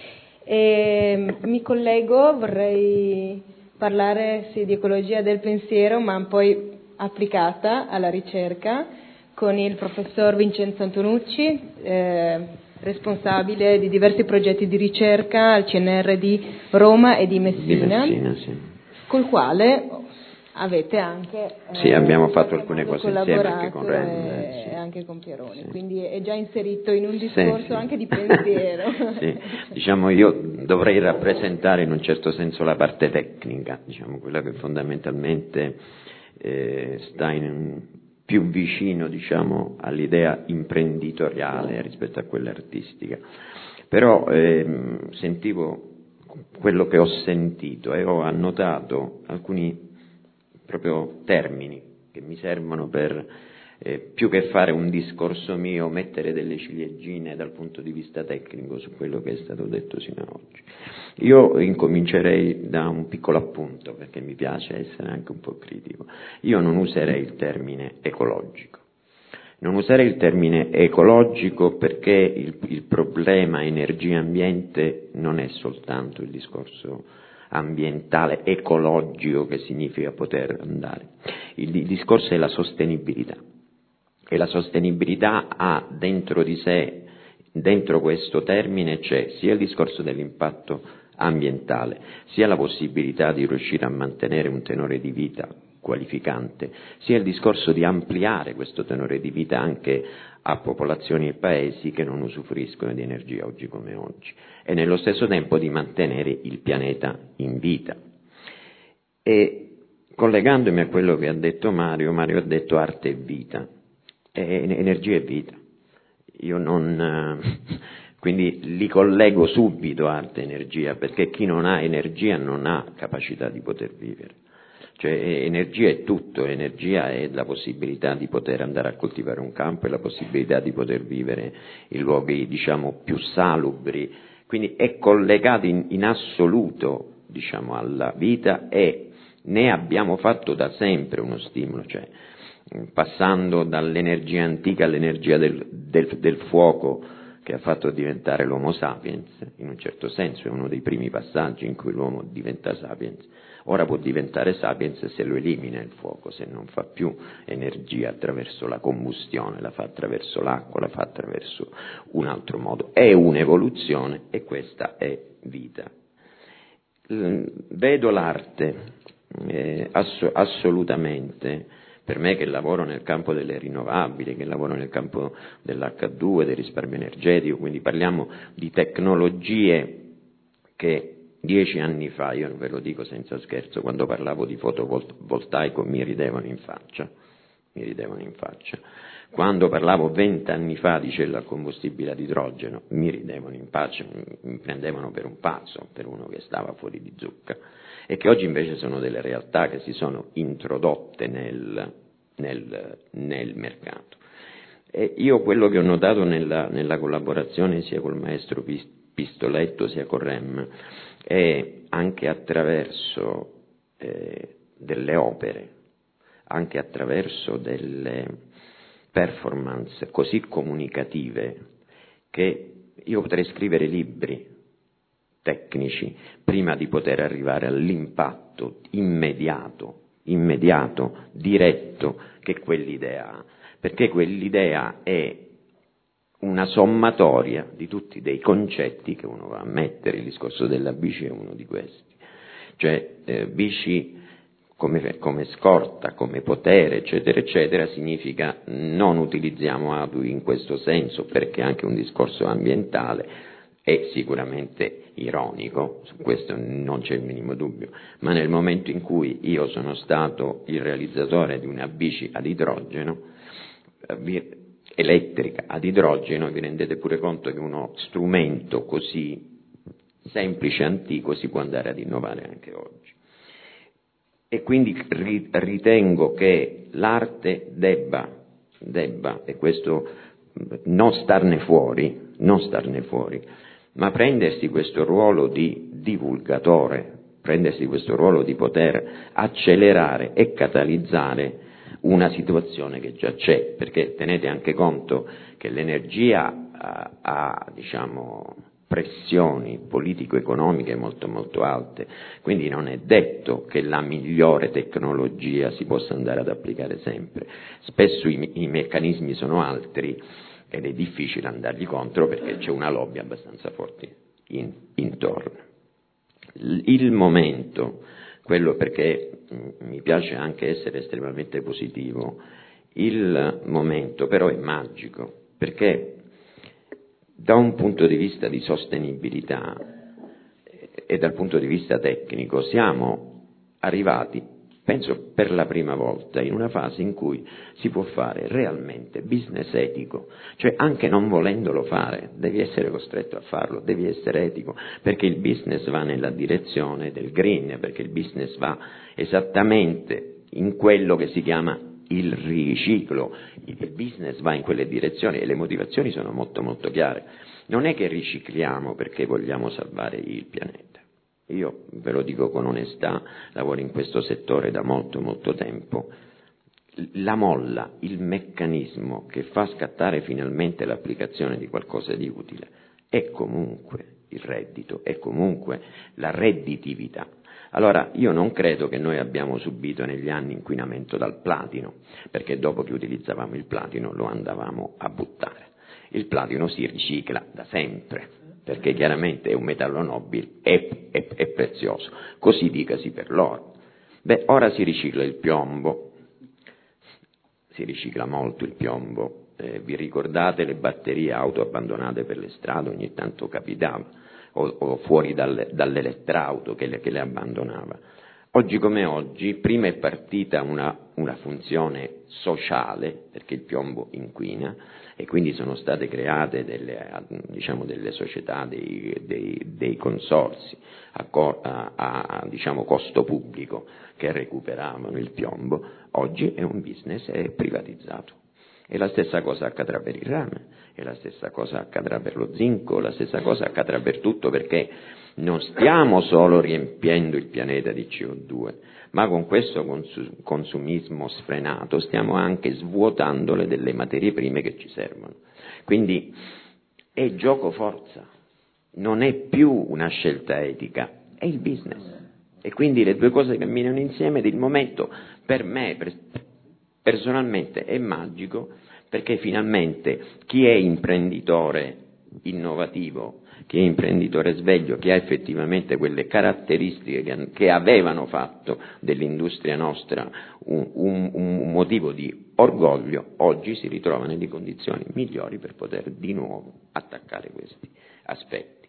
Mi collego, vorrei parlare di ecologia del pensiero, ma poi applicata alla ricerca, con il professor Vincenzo Antonucci, responsabile di diversi progetti di ricerca al CNR di Roma e di Messina, sì. col quale avete anche abbiamo fatto alcune cose insieme anche con Rem e anche con Pieroni, quindi è già inserito in un discorso anche di pensiero. Sì. Diciamo, io dovrei rappresentare in un certo senso la parte tecnica, diciamo quella che fondamentalmente sta più vicino, diciamo, all'idea imprenditoriale rispetto a quella artistica. Però sentivo quello che ho sentito e ho annotato alcuni proprio termini che mi servono per, più che fare un discorso mio, mettere delle ciliegine dal punto di vista tecnico su quello che è stato detto sino ad oggi. Io incomincerei da un piccolo appunto, perché mi piace essere anche un po' critico. Io non userei il termine ecologico. Non userei il termine ecologico perché il problema energia-ambiente non è soltanto il discorso ambientale, ecologico, che significa poter andare. Il discorso è la sostenibilità, e la sostenibilità ha dentro di sé, dentro questo termine c'è sia il discorso dell'impatto ambientale, sia la possibilità di riuscire a mantenere un tenore di vita qualificante, sia il discorso di ampliare questo tenore di vita anche a popolazioni e paesi che non usufruiscono di energia oggi come oggi, e nello stesso tempo di mantenere il pianeta in vita. E collegandomi a quello che ha detto Mario ha detto arte e vita, energia e vita. Io quindi li collego subito arte e energia, perché chi non ha energia non ha capacità di poter vivere. Cioè energia è tutto, energia è la possibilità di poter andare a coltivare un campo, è la possibilità di poter vivere in luoghi, diciamo, più salubri, quindi è collegato in assoluto, diciamo, alla vita, e ne abbiamo fatto da sempre uno stimolo, cioè passando dall'energia antica all'energia del fuoco che ha fatto diventare l'Homo sapiens, in un certo senso è uno dei primi passaggi in cui l'uomo diventa sapiens. Ora può diventare sapiens se lo elimina il fuoco, se non fa più energia attraverso la combustione, la fa attraverso l'acqua, la fa attraverso un altro modo. È un'evoluzione e questa è vita. Vedo l'arte assolutamente, per me che lavoro nel campo delle rinnovabili, che lavoro nel campo dell'H2, del risparmio energetico, quindi parliamo di tecnologie che 10 anni fa, io ve lo dico senza scherzo, quando parlavo di fotovoltaico mi ridevano in faccia. Quando parlavo 20 anni fa di cella a combustibile ad idrogeno mi ridevano in faccia, mi prendevano per un pazzo, per uno che stava fuori di zucca, e che oggi invece sono delle realtà che si sono introdotte nel mercato. E io quello che ho notato nella collaborazione sia col maestro Pistoletto sia con Rem, è anche attraverso delle opere, anche attraverso delle performance così comunicative, che io potrei scrivere libri tecnici prima di poter arrivare all'impatto immediato, diretto che quell'idea ha, perché quell'idea è una sommatoria di tutti dei concetti che uno va a mettere. Il discorso della bici è uno di questi, cioè bici come scorta, come potere, eccetera, eccetera, significa non utilizziamo auto in questo senso, perché anche un discorso ambientale è sicuramente ironico, su questo non c'è il minimo dubbio, ma nel momento in cui io sono stato il realizzatore di una bici ad idrogeno, elettrica ad idrogeno, vi rendete pure conto che uno strumento così semplice e antico si può andare ad innovare anche oggi. E quindi ritengo che l'arte debba, e questo non starne fuori, ma prendersi questo ruolo di divulgatore prendersi questo ruolo di poter accelerare e catalizzare una situazione che già c'è, perché tenete anche conto che l'energia ha diciamo, pressioni politico-economiche molto molto alte, quindi non è detto che la migliore tecnologia si possa andare ad applicare sempre. Spesso i meccanismi sono altri ed è difficile andargli contro perché c'è una lobby abbastanza forte intorno. Il momento, quello perché mi piace anche essere estremamente positivo, il momento però è magico, perché da un punto di vista di sostenibilità e dal punto di vista tecnico siamo arrivati, penso per la prima volta, in una fase in cui si può fare realmente business etico, cioè anche non volendolo fare, devi essere costretto a farlo, devi essere etico, perché il business va nella direzione del green, perché il business va esattamente in quello che si chiama il riciclo, il business va in quelle direzioni e le motivazioni sono molto molto chiare. Non è che ricicliamo perché vogliamo salvare il pianeta. Io ve lo dico con onestà, lavoro in questo settore da molto molto tempo. La molla, il meccanismo che fa scattare finalmente l'applicazione di qualcosa di utile è comunque il reddito, è comunque la redditività. Allora, io non credo che noi abbiamo subito negli anni inquinamento dal platino, perché dopo che utilizzavamo il platino lo andavamo a buttare. Il platino si ricicla da sempre, perché chiaramente è un metallo nobile, è prezioso. Così dicasi per l'oro. Beh, ora si ricicla il piombo, si ricicla molto il piombo. Vi ricordate le batterie auto abbandonate per le strade? Ogni tanto capitava. O fuori dall'elettrauto che le abbandonava. Oggi come oggi, prima è partita una funzione sociale, perché il piombo inquina, e quindi sono state create delle società, dei consorzi a costo pubblico che recuperavano il piombo. Oggi è un business, è privatizzato. E la stessa cosa accadrà per il rame, e la stessa cosa accadrà per lo zinco, la stessa cosa accadrà per tutto, perché non stiamo solo riempiendo il pianeta di CO2, ma con questo consumismo sfrenato stiamo anche svuotandole delle materie prime che ci servono. Quindi è gioco forza, non è più una scelta etica, è il business. E quindi le due cose camminano insieme ed il momento per me personalmente è magico, perché finalmente chi è imprenditore innovativo, chi è imprenditore sveglio, chi ha effettivamente quelle caratteristiche che avevano fatto dell'industria nostra un motivo di orgoglio, oggi si ritrova nelle condizioni migliori per poter di nuovo attaccare questi aspetti.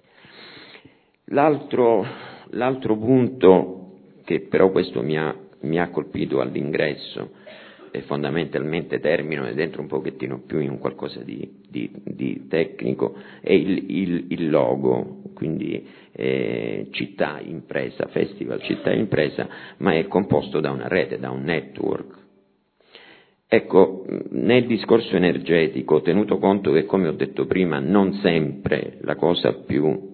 L'altro punto, che però questo mi ha colpito all'ingresso, e fondamentalmente termino ed entro un pochettino più in qualcosa di tecnico, è il logo, quindi città impresa, festival città impresa, ma è composto da una rete, da un network. Ecco, nel discorso energetico, tenuto conto che, come ho detto prima, non sempre la cosa più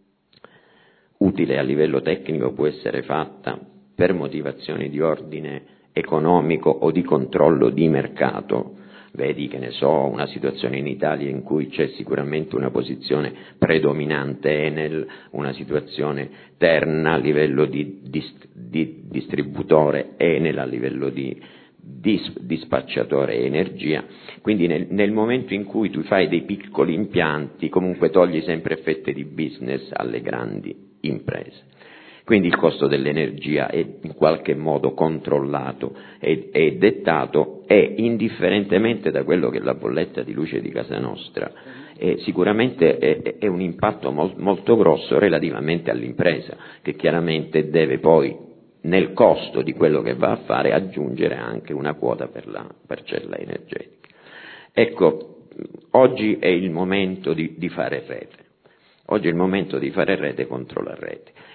utile a livello tecnico può essere fatta per motivazioni di ordine economico o di controllo di mercato. Vedi, che ne so, una situazione in Italia in cui c'è sicuramente una posizione predominante Enel, una situazione Terna a livello di distributore, Enel a livello di dispacciatore energia. Quindi nel momento in cui tu fai dei piccoli impianti, comunque togli sempre fette di business alle grandi imprese. Quindi il costo dell'energia è in qualche modo controllato e dettato, e indifferentemente da quello che è la bolletta di luce di casa nostra, sicuramente è un impatto molto grosso relativamente all'impresa, che chiaramente deve poi, nel costo di quello che va a fare, aggiungere anche una quota per la parcella energetica. Ecco, oggi è il momento di fare rete. Oggi è il momento di fare rete contro la rete.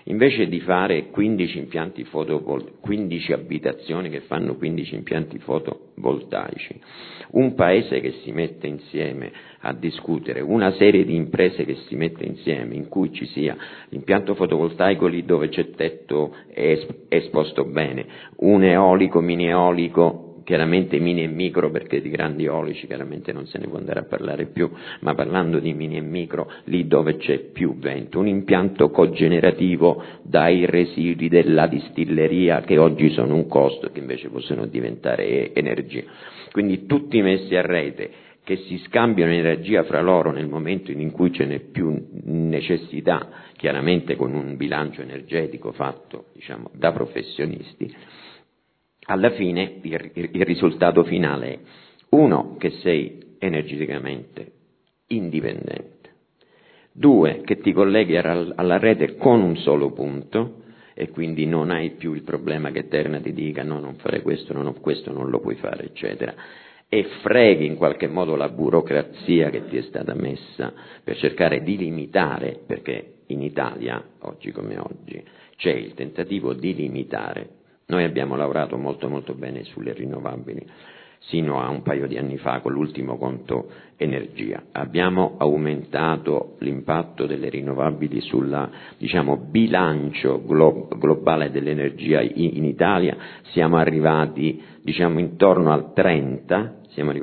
invece di fare 15 abitazioni che fanno 15 impianti fotovoltaici, un paese che si mette insieme a discutere, una serie di imprese che si mette insieme, in cui ci sia l'impianto fotovoltaico lì dove c'è tetto esposto bene, un eolico, mini eolico, chiaramente mini e micro, perché di grandi eolici chiaramente non se ne può andare a parlare più, ma parlando di mini e micro, lì dove c'è più vento, un impianto cogenerativo dai residui della distilleria che oggi sono un costo, che invece possono diventare energia. Quindi tutti messi a rete, che si scambiano energia fra loro nel momento in cui ce n'è più necessità, chiaramente con un bilancio energetico fatto, diciamo, da professionisti. Alla fine il risultato finale è: uno, che sei energeticamente indipendente; due, che ti colleghi alla rete con un solo punto e quindi non hai più il problema che Terna ti dica no, non fare questo, questo non lo puoi fare, eccetera, e freghi in qualche modo la burocrazia che ti è stata messa per cercare di limitare, perché in Italia, oggi come oggi, c'è il tentativo di limitare. Noi abbiamo lavorato molto molto bene sulle rinnovabili sino a un paio di anni fa con l'ultimo conto energia. Abbiamo aumentato l'impatto delle rinnovabili sul, diciamo, bilancio globale dell'energia in Italia. Siamo arrivati, diciamo, intorno al 30.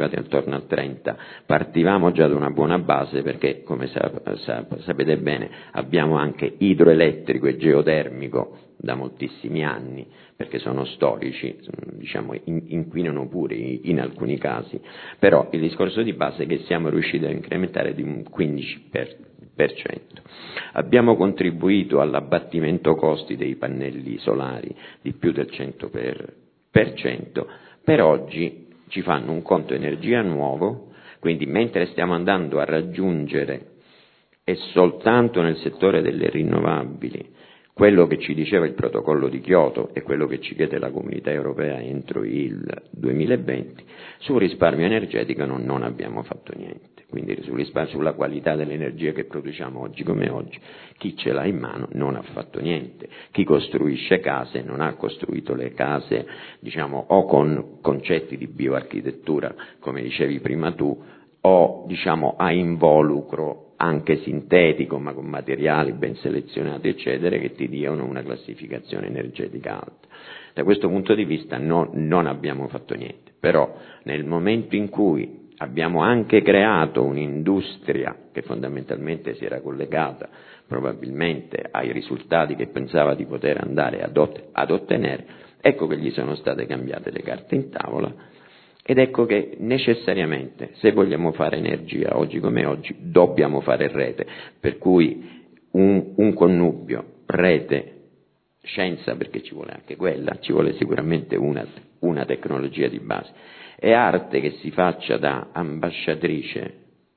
Partivamo già da una buona base, perché come sapete bene abbiamo anche idroelettrico e geotermico da moltissimi anni, perché sono storici, diciamo, inquinano pure in alcuni casi, però il discorso di base è che siamo riusciti a incrementare di un 15%. Abbiamo contribuito all'abbattimento costi dei pannelli solari di più del 100%, per oggi ci fanno un conto energia nuovo, quindi mentre stiamo andando a raggiungere, e soltanto nel settore delle rinnovabili, quello che ci diceva il protocollo di Kyoto e quello che ci chiede la Comunità Europea entro il 2020, sul risparmio energetico non abbiamo fatto niente. Quindi sulla qualità dell'energia che produciamo oggi come oggi, chi ce l'ha in mano non ha fatto niente. Chi costruisce case non ha costruito le case, diciamo, o con concetti di bioarchitettura, come dicevi prima tu, o, diciamo, a involucro anche sintetico, ma con materiali ben selezionati, eccetera, che ti diano una classificazione energetica alta. Da questo punto di vista non abbiamo fatto niente, però nel momento in cui abbiamo anche creato un'industria che fondamentalmente si era collegata probabilmente ai risultati che pensava di poter andare ad ottenere, ecco che gli sono state cambiate le carte in tavola. Ed ecco che necessariamente, se vogliamo fare energia oggi come oggi, dobbiamo fare rete, per cui un connubio rete-scienza, perché ci vuole anche quella, ci vuole sicuramente una tecnologia di base, e arte che si faccia da ambasciatrice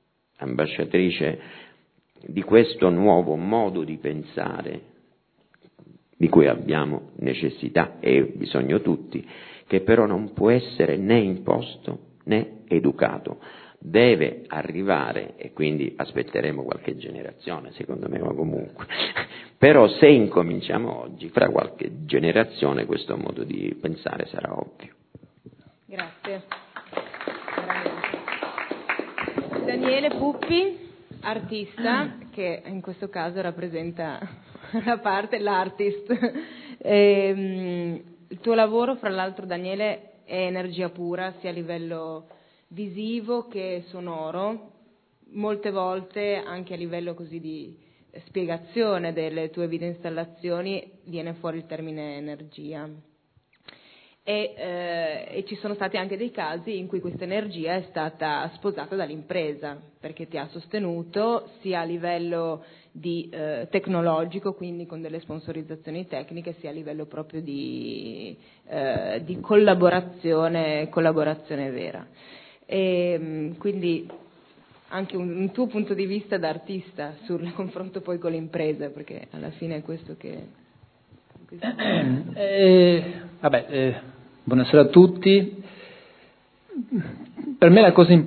di questo nuovo modo di pensare di cui abbiamo necessità e bisogno tutti, che però non può essere né imposto né educato, deve arrivare, e quindi aspetteremo qualche generazione secondo me, ma comunque, però se incominciamo oggi, fra qualche generazione questo modo di pensare sarà ovvio. Grazie. Daniele Puppi, artista, che in questo caso rappresenta la parte, l'artist. Il tuo lavoro, fra l'altro, Daniele, è energia pura, sia a livello visivo che sonoro, molte volte anche a livello così di spiegazione delle tue video installazioni viene fuori il termine energia. E ci sono stati anche dei casi in cui questa energia è stata sposata dall'impresa, perché ti ha sostenuto sia a livello di tecnologico, quindi con delle sponsorizzazioni tecniche, sia a livello proprio di collaborazione vera. E quindi anche un tuo punto di vista da artista sul confronto poi con l'impresa, perché alla fine è questo che... Buonasera a tutti. Per me la cosa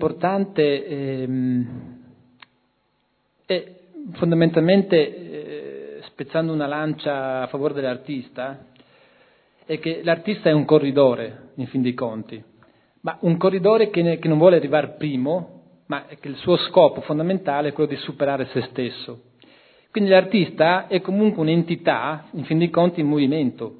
importante è fondamentalmente spezzando una lancia a favore dell'artista, è che l'artista è un corridore, in fin dei conti, ma un corridore che non vuole arrivare primo, ma che il suo scopo fondamentale è quello di superare se stesso. Quindi l'artista è comunque un'entità, in fin dei conti, in movimento.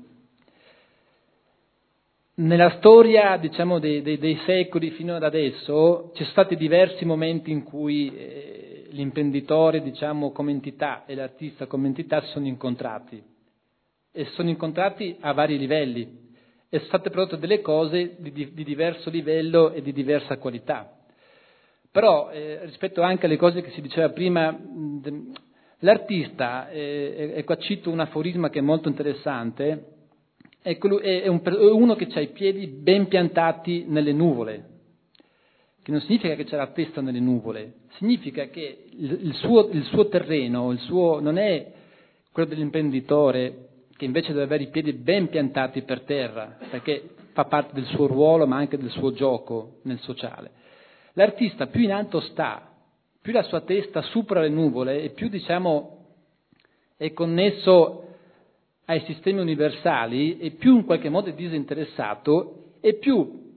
Nella storia, diciamo, dei secoli fino ad adesso, ci sono stati diversi momenti in cui l'imprenditore, diciamo, come entità e l'artista come entità si sono incontrati. E si sono incontrati a vari livelli. E sono state prodotte delle cose di diverso livello e di diversa qualità. Però, rispetto anche alle cose che si diceva prima, l'artista, e qua cito un aforisma che è molto interessante, è uno che ha i piedi ben piantati nelle nuvole, che non significa che c'è la testa nelle nuvole, significa che il suo terreno, non è quello dell'imprenditore che invece deve avere i piedi ben piantati per terra, perché fa parte del suo ruolo ma anche del suo gioco nel sociale. L'artista più in alto sta, più la sua testa supera le nuvole e più, diciamo, è connesso ai sistemi universali e più in qualche modo è disinteressato e più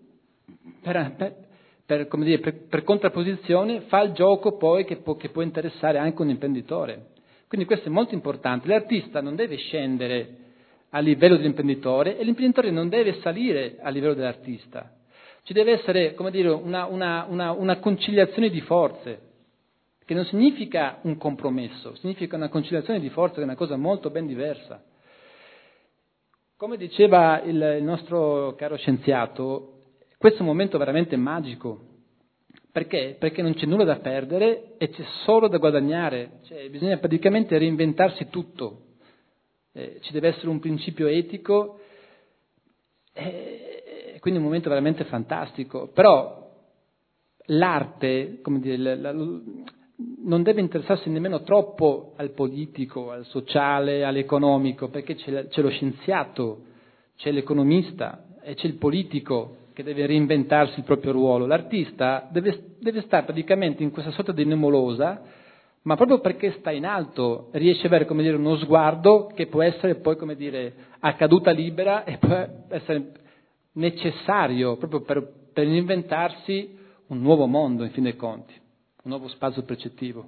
per contrapposizione fa il gioco poi che può interessare anche un imprenditore. Quindi questo è molto importante. L'artista non deve scendere a livello dell'imprenditore e l'imprenditore non deve salire a livello dell'artista. Ci deve essere, come dire, una conciliazione di forze, che non significa un compromesso, significa una conciliazione di forze che è una cosa molto ben diversa. Come diceva il nostro caro scienziato, questo è un momento veramente magico. Perché? Perché non c'è nulla da perdere e c'è solo da guadagnare. Cioè, bisogna praticamente reinventarsi tutto. Ci deve essere un principio etico, quindi è un momento veramente fantastico. Però l'arte, come dire, non deve interessarsi nemmeno troppo al politico, al sociale, all'economico, perché c'è lo scienziato, c'è l'economista e c'è il politico che deve reinventarsi il proprio ruolo. L'artista deve stare praticamente in questa sorta di nebulosa, ma proprio perché sta in alto riesce ad avere, come dire, uno sguardo che può essere poi, come dire, a caduta libera e può essere necessario proprio per inventarsi un nuovo mondo, in fin dei conti, un nuovo spazio percettivo.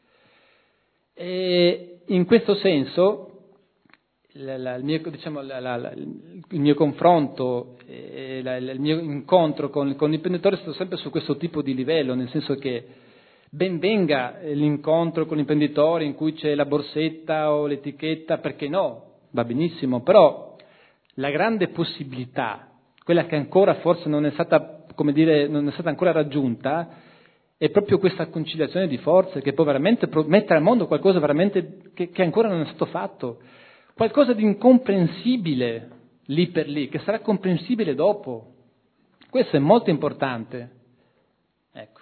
E in questo senso il mio confronto, il mio incontro con l'imprenditore è stato sempre su questo tipo di livello, nel senso che ben venga l'incontro con l'imprenditore in cui c'è la borsetta o l'etichetta, perché no, va benissimo, però la grande possibilità, quella che ancora forse non è stata, come dire, non è stata ancora raggiunta, è proprio questa conciliazione di forze che può veramente mettere al mondo qualcosa veramente che ancora non è stato fatto. Qualcosa di incomprensibile lì per lì, che sarà comprensibile dopo. Questo è molto importante. Ecco.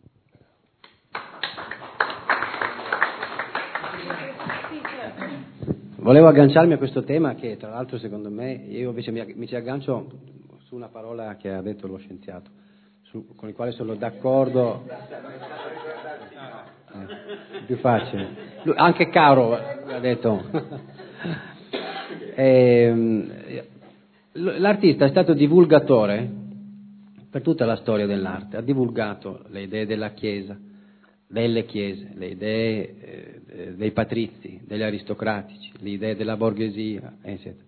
Volevo agganciarmi a questo tema che, tra l'altro, secondo me, io invece mi ci aggancio su una parola che ha detto lo scienziato, con il quale sono d'accordo. Più facile. Anche Caro ha detto. L'artista è stato divulgatore per tutta la storia dell'arte, ha divulgato le idee della Chiesa, delle chiese, le idee dei patrizi, degli aristocratici, le idee della borghesia, eccetera.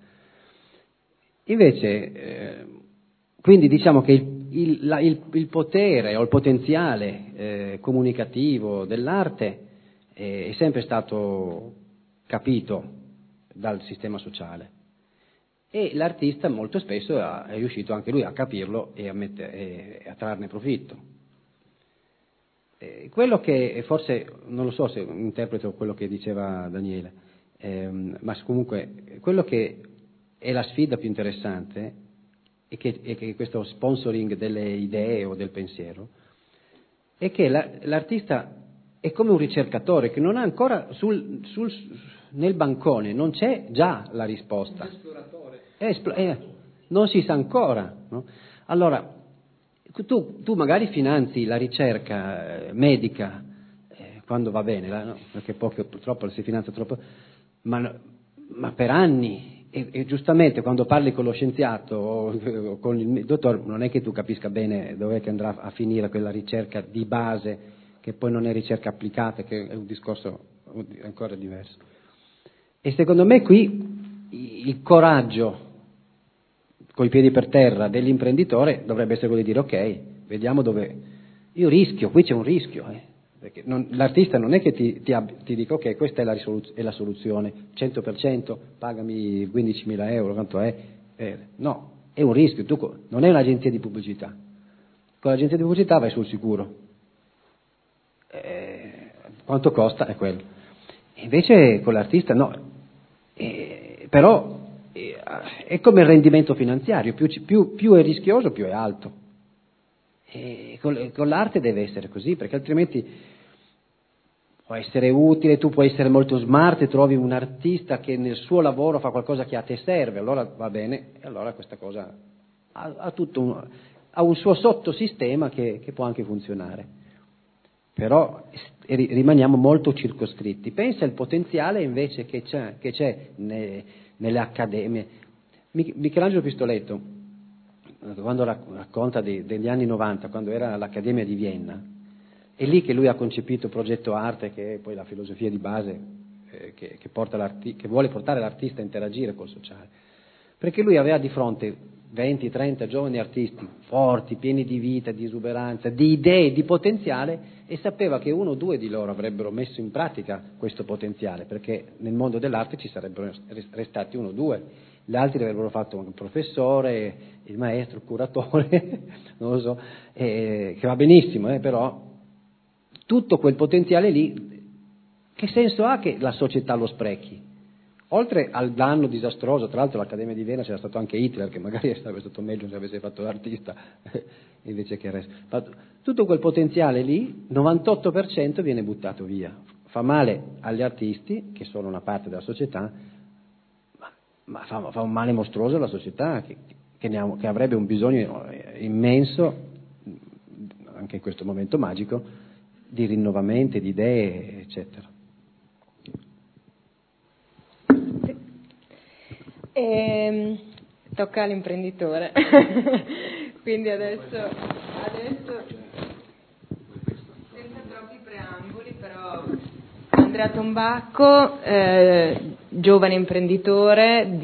Invece, quindi diciamo che il potere o il potenziale comunicativo dell'arte è sempre stato capito dal sistema sociale e l'artista molto spesso è riuscito anche lui a capirlo e a trarne profitto. Quello che forse, non lo so se interpreto quello che diceva Daniele, ma comunque quello che è la sfida più interessante è che questo sponsoring delle idee o del pensiero è che l'artista è come un ricercatore che non ha ancora nel bancone, non c'è già la risposta. Non si sa ancora. No? Allora, tu magari finanzi la ricerca medica quando va bene, no? Perché purtroppo si finanzia troppo, ma per anni. E giustamente quando parli con lo scienziato o con il dottore non è che tu capisca bene dov'è che andrà a finire quella ricerca di base, che poi non è ricerca applicata, che è un discorso ancora diverso. E secondo me qui il coraggio coi piedi per terra dell'imprenditore dovrebbe essere quello di dire ok, vediamo dove io rischio, qui c'è un rischio, perché l'artista non è che ti dica ok, questa è la soluzione, 100%, pagami 15.000 euro, quanto è? No, è un rischio, non è un'agenzia di pubblicità. Con l'agenzia di pubblicità vai sul sicuro. Quanto costa? È quello. Invece con l'artista no. Però è come il rendimento finanziario, più è rischioso più è alto. E con l'arte deve essere così, perché altrimenti può essere utile, tu puoi essere molto smart e trovi un artista che nel suo lavoro fa qualcosa che a te serve, allora va bene, e allora questa cosa ha un suo sottosistema che può anche funzionare. Però rimaniamo molto circoscritti. Pensa al potenziale invece che c'è nelle accademie. Michelangelo Pistoletto, quando racconta degli anni 90, quando era all'Accademia di Vienna, è lì che lui ha concepito Progetto Arte, che è poi la filosofia di base che vuole portare l'artista a interagire col sociale. Perché lui aveva di fronte 20-30 giovani artisti forti, pieni di vita, di esuberanza, di idee, di potenziale, e sapeva che 1 o 2 di loro avrebbero messo in pratica questo potenziale, perché nel mondo dell'arte ci sarebbero restati 1 o 2. Gli altri avrebbero fatto un professore, il maestro, il curatore, non lo so, che va benissimo, però tutto quel potenziale lì, che senso ha che la società lo sprechi? Oltre al danno disastroso, tra l'altro all'Accademia di Vienna c'era stato anche Hitler, che magari sarebbe stato meglio se avesse fatto l'artista invece che il resto. Tutto quel potenziale lì, 98% viene buttato via. Fa male agli artisti, che sono una parte della società, ma fa un male mostruoso alla società, che avrebbe un bisogno immenso, anche in questo momento magico, di rinnovamenti, di idee, eccetera. Tocca all'imprenditore. Quindi adesso senza troppi preamboli, però Andrea Tombacco, giovane imprenditore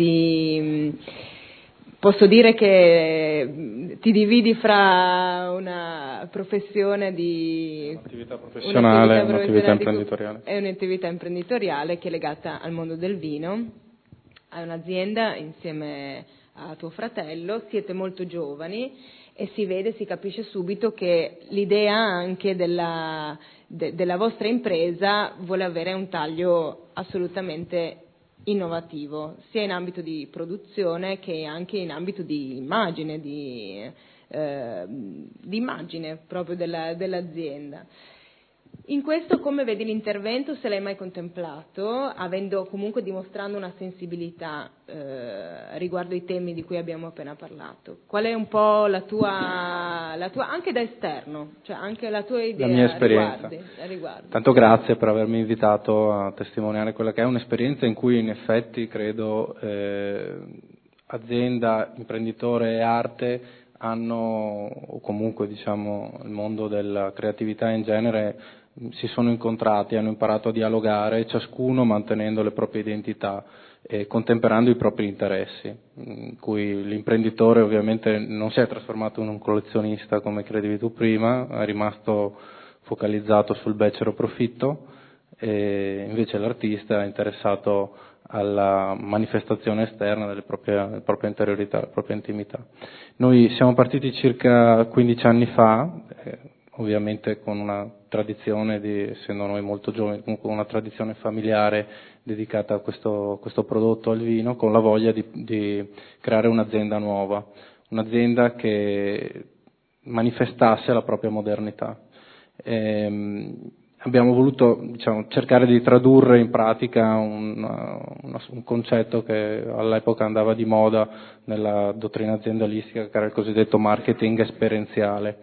posso dire che ti dividi fra una professione un'attività professionale, un'attività imprenditoriale. È un'attività imprenditoriale che è legata al mondo del vino. Hai un'azienda insieme a tuo fratello, siete molto giovani e si capisce subito che l'idea anche della vostra impresa vuole avere un taglio assolutamente innovativo, sia in ambito di produzione che anche in ambito di immagine, di immagine proprio dell'azienda. In questo come vedi l'intervento, se l'hai mai contemplato, avendo comunque dimostrando una sensibilità riguardo ai temi di cui abbiamo appena parlato? Qual è un po' la tua anche da esterno, cioè anche la tua idea? La mia esperienza. Riguardo. Tanto grazie per avermi invitato a testimoniare quella che è un'esperienza in cui in effetti credo azienda, imprenditore e arte hanno, o comunque diciamo il mondo della creatività in genere, si sono incontrati, hanno imparato a dialogare, ciascuno mantenendo le proprie identità e contemperando i propri interessi, in cui l'imprenditore ovviamente non si è trasformato in un collezionista come credevi tu prima, è rimasto focalizzato sul becero profitto, e invece l'artista è interessato alla manifestazione esterna della propria interiorità, della propria intimità. Noi siamo partiti circa 15 anni fa, ovviamente con una tradizione, essendo noi molto giovani, comunque una tradizione familiare dedicata a questo prodotto, al vino, con la voglia di creare un'azienda nuova, un'azienda che manifestasse la propria modernità. Abbiamo voluto cercare di tradurre in pratica un concetto che all'epoca andava di moda nella dottrina aziendalistica, che era il cosiddetto marketing esperienziale.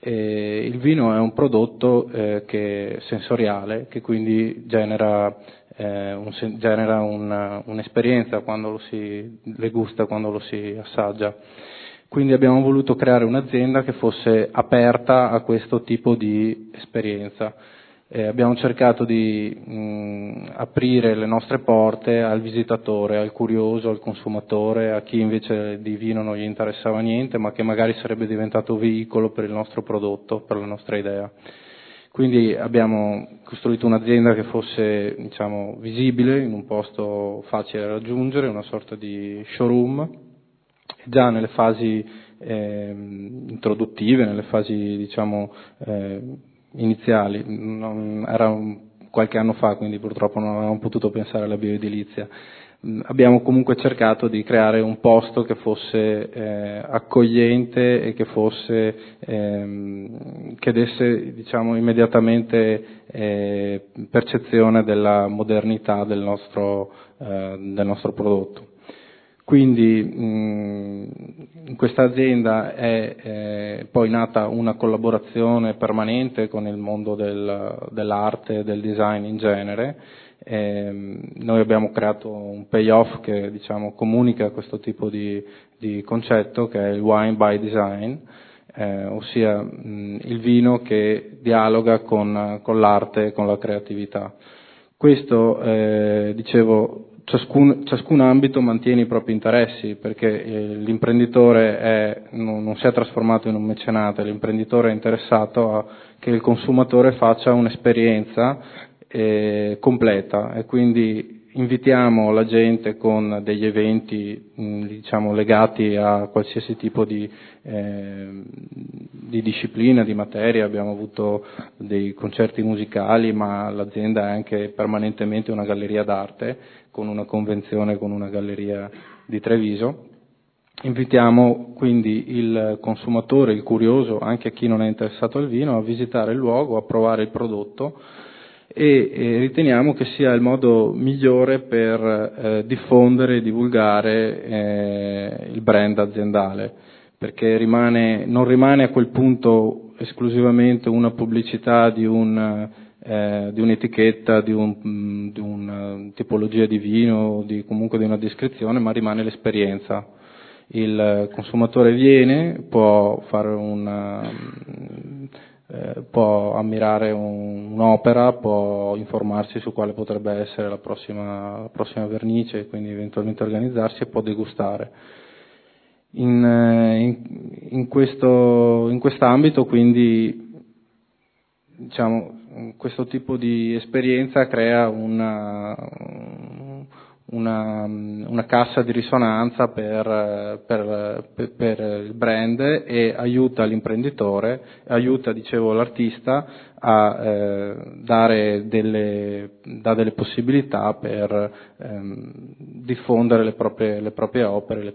Il vino è un prodotto che è sensoriale, che quindi genera genera un'esperienza quando le gusta, quando lo si assaggia. Quindi abbiamo voluto creare un'azienda che fosse aperta a questo tipo di esperienza. Abbiamo cercato di aprire le nostre porte al visitatore, al curioso, al consumatore, a chi invece di vino non gli interessava niente, ma che magari sarebbe diventato veicolo per il nostro prodotto, per la nostra idea. Quindi abbiamo costruito un'azienda che fosse, diciamo, visibile, in un posto facile da raggiungere, una sorta di showroom. Già nelle fasi introduttive, nelle fasi, diciamo, iniziali, era qualche anno fa, quindi purtroppo non avevamo potuto pensare alla bioedilizia. Abbiamo comunque cercato di creare un posto che fosse accogliente e che fosse che desse, diciamo, immediatamente percezione della modernità del nostro prodotto. Quindi in questa azienda è poi nata una collaborazione permanente con il mondo dell'arte e del design in genere. Noi abbiamo creato un payoff che, diciamo, comunica questo tipo di concetto, che è il wine by design, ossia il vino che dialoga con l'arte e con la creatività. Questo, dicevo, ciascun ambito mantiene i propri interessi, perché l'imprenditore non si è trasformato in un mecenate, l'imprenditore è interessato a che il consumatore faccia un'esperienza completa, e quindi invitiamo la gente con degli eventi, diciamo, legati a qualsiasi tipo di disciplina, di materia. Abbiamo avuto dei concerti musicali, ma l'azienda è anche permanentemente una galleria d'arte, con una convenzione con una galleria di Treviso. Invitiamo quindi il consumatore, il curioso, anche chi non è interessato al vino, a visitare il luogo, a provare il prodotto, e riteniamo che sia il modo migliore per diffondere e divulgare il brand aziendale, perché non rimane a quel punto esclusivamente una pubblicità di un'etichetta, di una tipologia di vino, comunque di una descrizione, ma rimane l'esperienza. Il consumatore viene, può ammirare un'opera, può informarsi su quale potrebbe essere la prossima vernice, e quindi eventualmente organizzarsi, e può degustare. In quest'ambito, quindi, diciamo, questo tipo di esperienza crea una cassa di risonanza per il brand, e aiuta l'imprenditore, aiuta, dicevo, l'artista a dare delle possibilità per diffondere le proprie opere,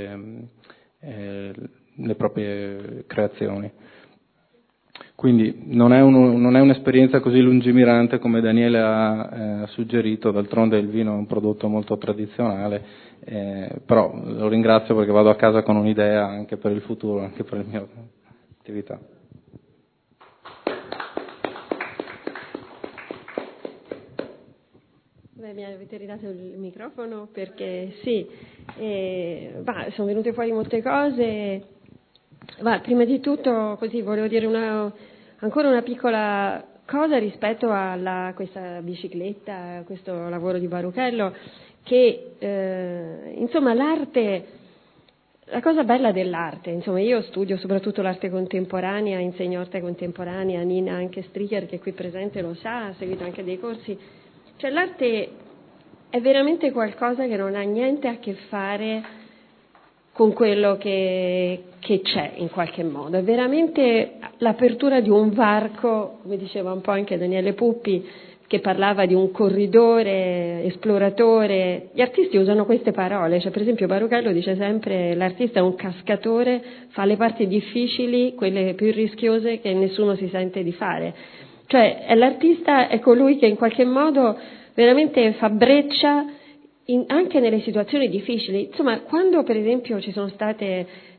le proprie creazioni. Quindi non è un'esperienza così lungimirante come Daniele ha suggerito, d'altronde il vino è un prodotto molto tradizionale, però lo ringrazio perché vado a casa con un'idea anche per il futuro, anche per la mia attività. Mi avete ridato il microfono perché sì, sono venute fuori molte cose. Prima di tutto, così, volevo dire ancora una piccola cosa rispetto a questa bicicletta, questo lavoro di Baruchello, che insomma l'arte, la cosa bella dell'arte, insomma io studio soprattutto l'arte contemporanea, insegno arte contemporanea, Nina anche Stricker, che è qui presente, lo sa, ha seguito anche dei corsi. Cioè l'arte è veramente qualcosa che non ha niente a che fare con quello che c'è in qualche modo, è veramente l'apertura di un varco, come diceva un po' anche Daniele Puppi, che parlava di un corridore, esploratore. Gli artisti usano queste parole, cioè per esempio Baruchello dice sempre l'artista è un cascatore, fa le parti difficili, quelle più rischiose che nessuno si sente di fare. Cioè l'artista è colui che in qualche modo veramente fa breccia anche nelle situazioni difficili. Insomma, quando per esempio ci sono state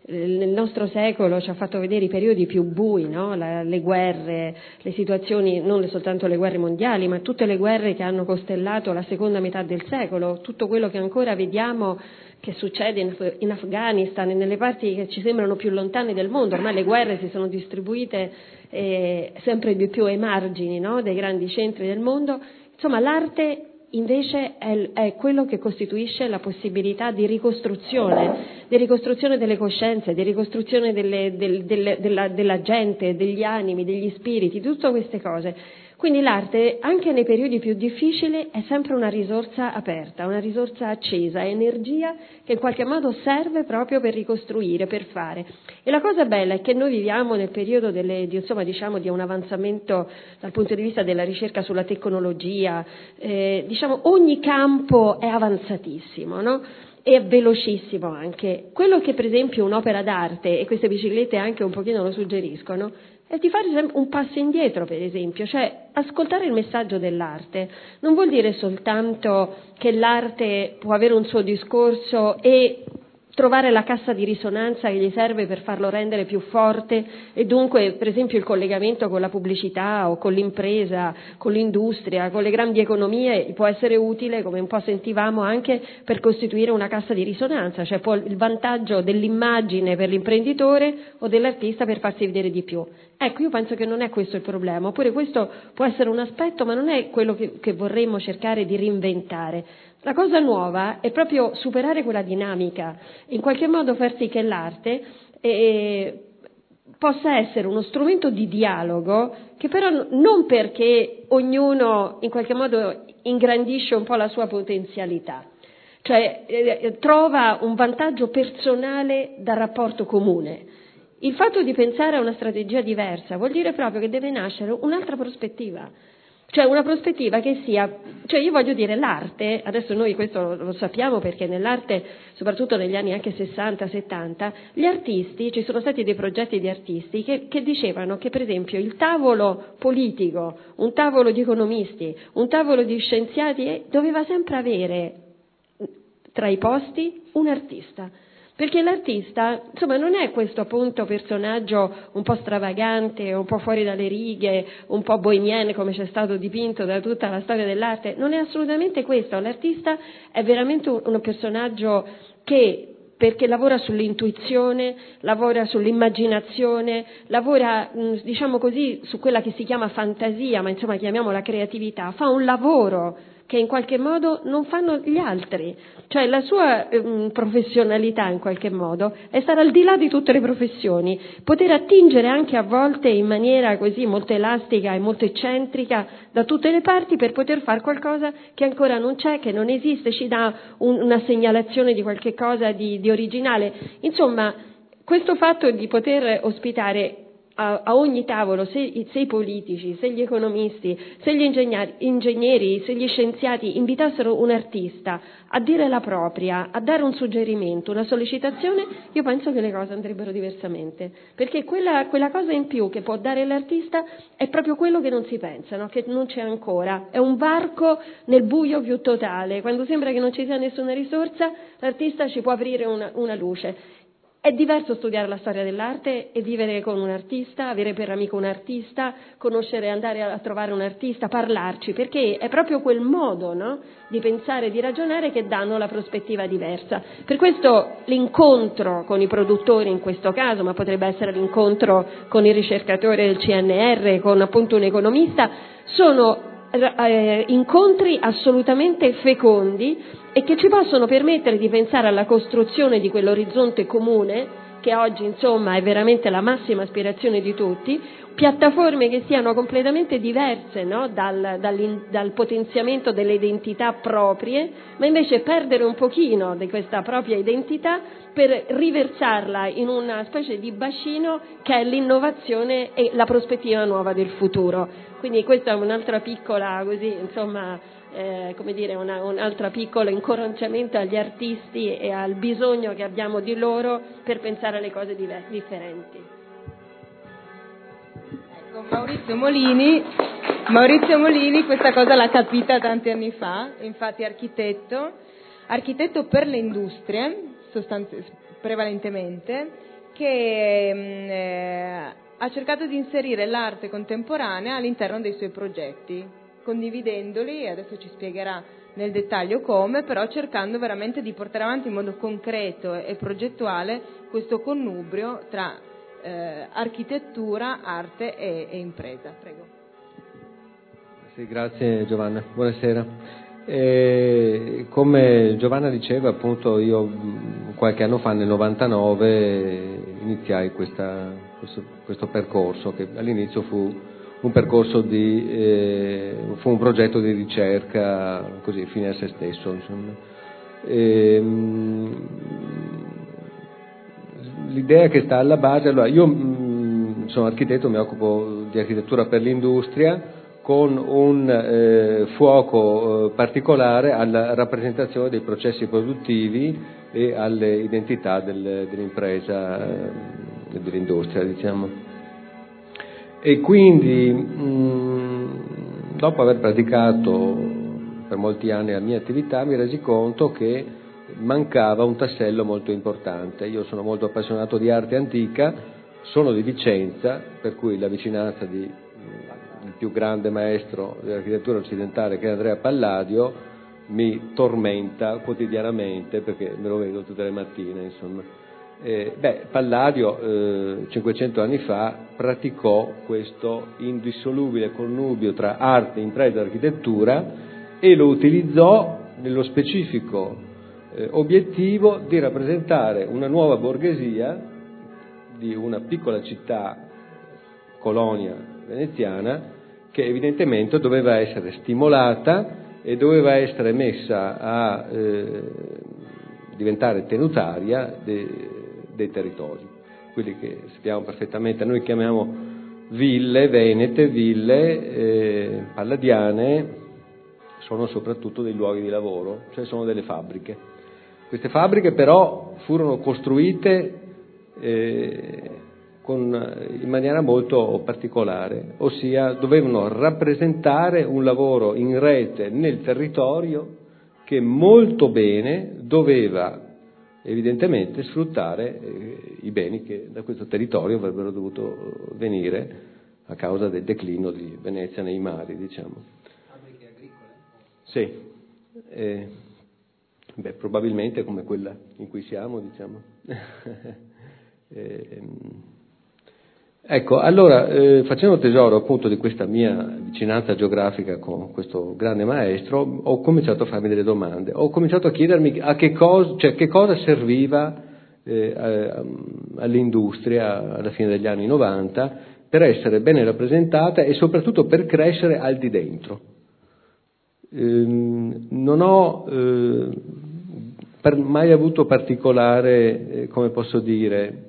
nel nostro secolo ci ha fatto vedere i periodi più bui, no? Le guerre, le situazioni, non soltanto le guerre mondiali, ma tutte le guerre che hanno costellato la seconda metà del secolo, tutto quello che ancora vediamo che succede in Afghanistan e nelle parti che ci sembrano più lontane del mondo. Ormai le guerre si sono distribuite sempre di più ai margini, no? Dei grandi centri del mondo. Insomma, l'arte invece è quello che costituisce la possibilità di ricostruzione delle coscienze, di ricostruzione della gente, degli animi, degli spiriti, tutte queste cose. Quindi l'arte, anche nei periodi più difficili, è sempre una risorsa aperta, una risorsa accesa, è energia che in qualche modo serve proprio per ricostruire, per fare. E la cosa bella è che noi viviamo nel periodo di un avanzamento dal punto di vista della ricerca sulla tecnologia, ogni campo è avanzatissimo, no? E velocissimo anche. Quello che per esempio un'opera d'arte, e queste biciclette anche un pochino lo suggeriscono, è di fare un passo indietro, per esempio, cioè ascoltare il messaggio dell'arte non vuol dire soltanto che l'arte può avere un suo discorso e trovare la cassa di risonanza che gli serve per farlo rendere più forte e dunque, per esempio, il collegamento con la pubblicità o con l'impresa, con l'industria, con le grandi economie può essere utile, come un po' sentivamo, anche per costituire una cassa di risonanza, cioè il vantaggio dell'immagine per l'imprenditore o dell'artista per farsi vedere di più. Ecco, io penso che non è questo il problema, oppure questo può essere un aspetto, ma non è quello che vorremmo cercare di reinventare. La cosa nuova è proprio superare quella dinamica, in qualche modo far sì che l'arte possa essere uno strumento di dialogo che però non perché ognuno in qualche modo ingrandisce un po' la sua potenzialità, cioè trova un vantaggio personale dal rapporto comune. Il fatto di pensare a una strategia diversa vuol dire proprio che deve nascere un'altra prospettiva. Cioè una prospettiva che sia, cioè io voglio dire l'arte, adesso noi questo lo sappiamo perché nell'arte, soprattutto negli anni anche 60-70, gli artisti, ci sono stati dei progetti di artisti che dicevano che per esempio il tavolo politico, un tavolo di economisti, un tavolo di scienziati doveva sempre avere tra i posti un artista. Perché l'artista, insomma, non è questo appunto personaggio un po' stravagante, un po' fuori dalle righe, un po' bohemienne come c'è stato dipinto da tutta la storia dell'arte, non è assolutamente questo. L'artista è veramente un personaggio che, perché lavora sull'intuizione, lavora sull'immaginazione, lavora, diciamo così, su quella che si chiama fantasia, ma insomma chiamiamola creatività, fa un lavoro che in qualche modo non fanno gli altri, cioè la sua professionalità in qualche modo è stare al di là di tutte le professioni, poter attingere anche a volte in maniera così molto elastica e molto eccentrica da tutte le parti per poter fare qualcosa che ancora non c'è, che non esiste, ci dà una segnalazione di qualche cosa di originale. Insomma, questo fatto di poter ospitare a ogni tavolo, se i politici, se gli economisti, se gli ingegneri, se gli scienziati invitassero un artista a dire la propria, a dare un suggerimento, una sollecitazione, io penso che le cose andrebbero diversamente, perché quella cosa in più che può dare l'artista è proprio quello che non si pensa, no? Che non c'è ancora, è un varco nel buio più totale, quando sembra che non ci sia nessuna risorsa, l'artista ci può aprire una luce. È diverso studiare la storia dell'arte e vivere con un artista, avere per amico un artista, conoscere, andare a trovare un artista, parlarci, perché è proprio quel modo, no, di pensare e di ragionare che danno la prospettiva diversa. Per questo l'incontro con i produttori in questo caso, ma potrebbe essere l'incontro con il ricercatore del CNR, con appunto un economista, sono incontri assolutamente fecondi e che ci possono permettere di pensare alla costruzione di quell'orizzonte comune che oggi insomma è veramente la massima aspirazione di tutti, piattaforme che siano completamente diverse, no? dal potenziamento delle identità proprie, ma invece perdere un pochino di questa propria identità per riversarla in una specie di bacino che è l'innovazione e la prospettiva nuova del futuro. Quindi questa è un'altra piccola, così, insomma, come dire, un altro piccolo incoraggiamento agli artisti e al bisogno che abbiamo di loro per pensare alle cose differenti. Ecco, Maurizio Molini questa cosa l'ha capita tanti anni fa, infatti architetto per le industrie prevalentemente, che ha cercato di inserire l'arte contemporanea all'interno dei suoi progetti, condividendoli, e adesso ci spiegherà nel dettaglio come, però cercando veramente di portare avanti in modo concreto e progettuale questo connubio tra architettura, arte e impresa. Prego. Sì, grazie Giovanna, buonasera. Come Giovanna diceva, appunto, io qualche anno fa, nel 99, iniziai questo percorso, che all'inizio fu un percorso fu un progetto di ricerca così, fine a se stesso, insomma. L'idea che sta alla base, allora, io sono architetto, mi occupo di architettura per l'industria, con un fuoco particolare alla rappresentazione dei processi produttivi e alle identità dell'impresa e dell'industria, diciamo. E quindi, dopo aver praticato per molti anni la mia attività, mi resi conto che mancava un tassello molto importante. Io sono molto appassionato di arte antica, sono di Vicenza, per cui la vicinanza del più grande maestro dell'architettura occidentale, che è Andrea Palladio, mi tormenta quotidianamente, perché me lo vedo tutte le mattine, insomma. Palladio 500 anni fa praticò questo indissolubile connubio tra arte, impresa e architettura, e lo utilizzò nello specifico obiettivo di rappresentare una nuova borghesia di una piccola città, colonia veneziana, che evidentemente doveva essere stimolata e doveva essere messa a diventare tenutaria dei territori, quelli che sappiamo perfettamente, noi chiamiamo ville venete, ville palladiane, sono soprattutto dei luoghi di lavoro, cioè sono delle fabbriche. Queste fabbriche però furono costruite in maniera molto particolare, ossia dovevano rappresentare un lavoro in rete nel territorio che molto bene doveva evidentemente sfruttare i beni che da questo territorio avrebbero dovuto venire a causa del declino di Venezia nei mari, diciamo. Fabbriche agricole? Sì, probabilmente come quella in cui siamo, diciamo. Ecco, allora, facendo tesoro appunto di questa mia vicinanza geografica con questo grande maestro, ho cominciato a farmi delle domande, ho cominciato a chiedermi che cosa serviva all'industria alla fine degli anni 90 per essere bene rappresentata e soprattutto per crescere al di dentro. Non ho mai avuto particolare, come posso dire,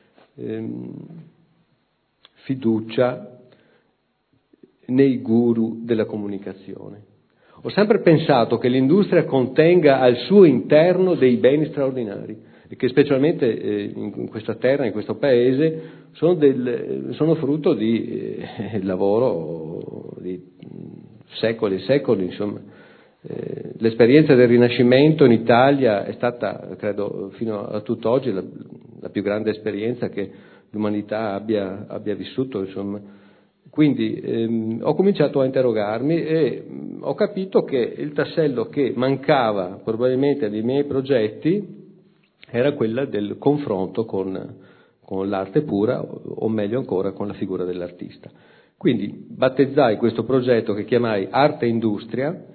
fiducia nei guru della comunicazione. Ho sempre pensato che l'industria contenga al suo interno dei beni straordinari e che specialmente in questa terra, in questo paese, sono frutto di lavoro di secoli e secoli, insomma. L'esperienza del Rinascimento in Italia è stata, credo, fino a tutt'oggi la più grande esperienza che l'umanità abbia vissuto, insomma. Quindi ho cominciato a interrogarmi e ho capito che il tassello che mancava probabilmente nei miei progetti era quella del confronto con l'arte pura, o meglio ancora con la figura dell'artista. Quindi battezzai questo progetto che chiamai Arte Industria,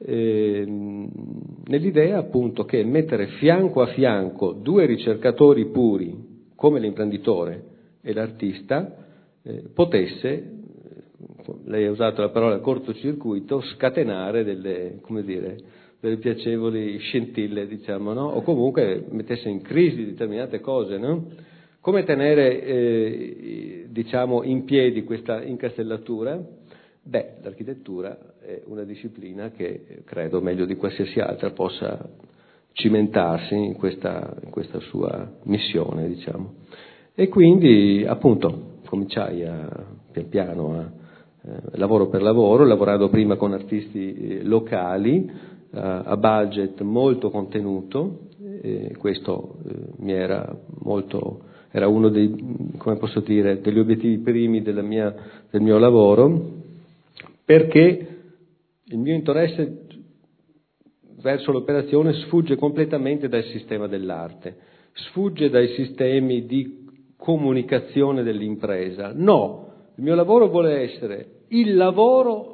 nell'idea appunto che mettere fianco a fianco due ricercatori puri come l'imprenditore e l'artista potesse, lei ha usato la parola cortocircuito, scatenare delle piacevoli scintille, diciamo, no? O comunque mettesse in crisi determinate cose, no? Come tenere diciamo in piedi questa incastellatura? L'architettura è una disciplina che credo meglio di qualsiasi altra possa cimentarsi in questa sua missione, diciamo. E quindi appunto cominciai pian piano lavoro per lavoro, lavorando prima con artisti locali a budget molto contenuto, questo mi era molto era uno dei, come posso dire, degli obiettivi primi del mio lavoro, perché il mio interesse verso l'operazione sfugge completamente dal sistema dell'arte, sfugge dai sistemi di comunicazione dell'impresa. No, il mio lavoro vuole essere il lavoro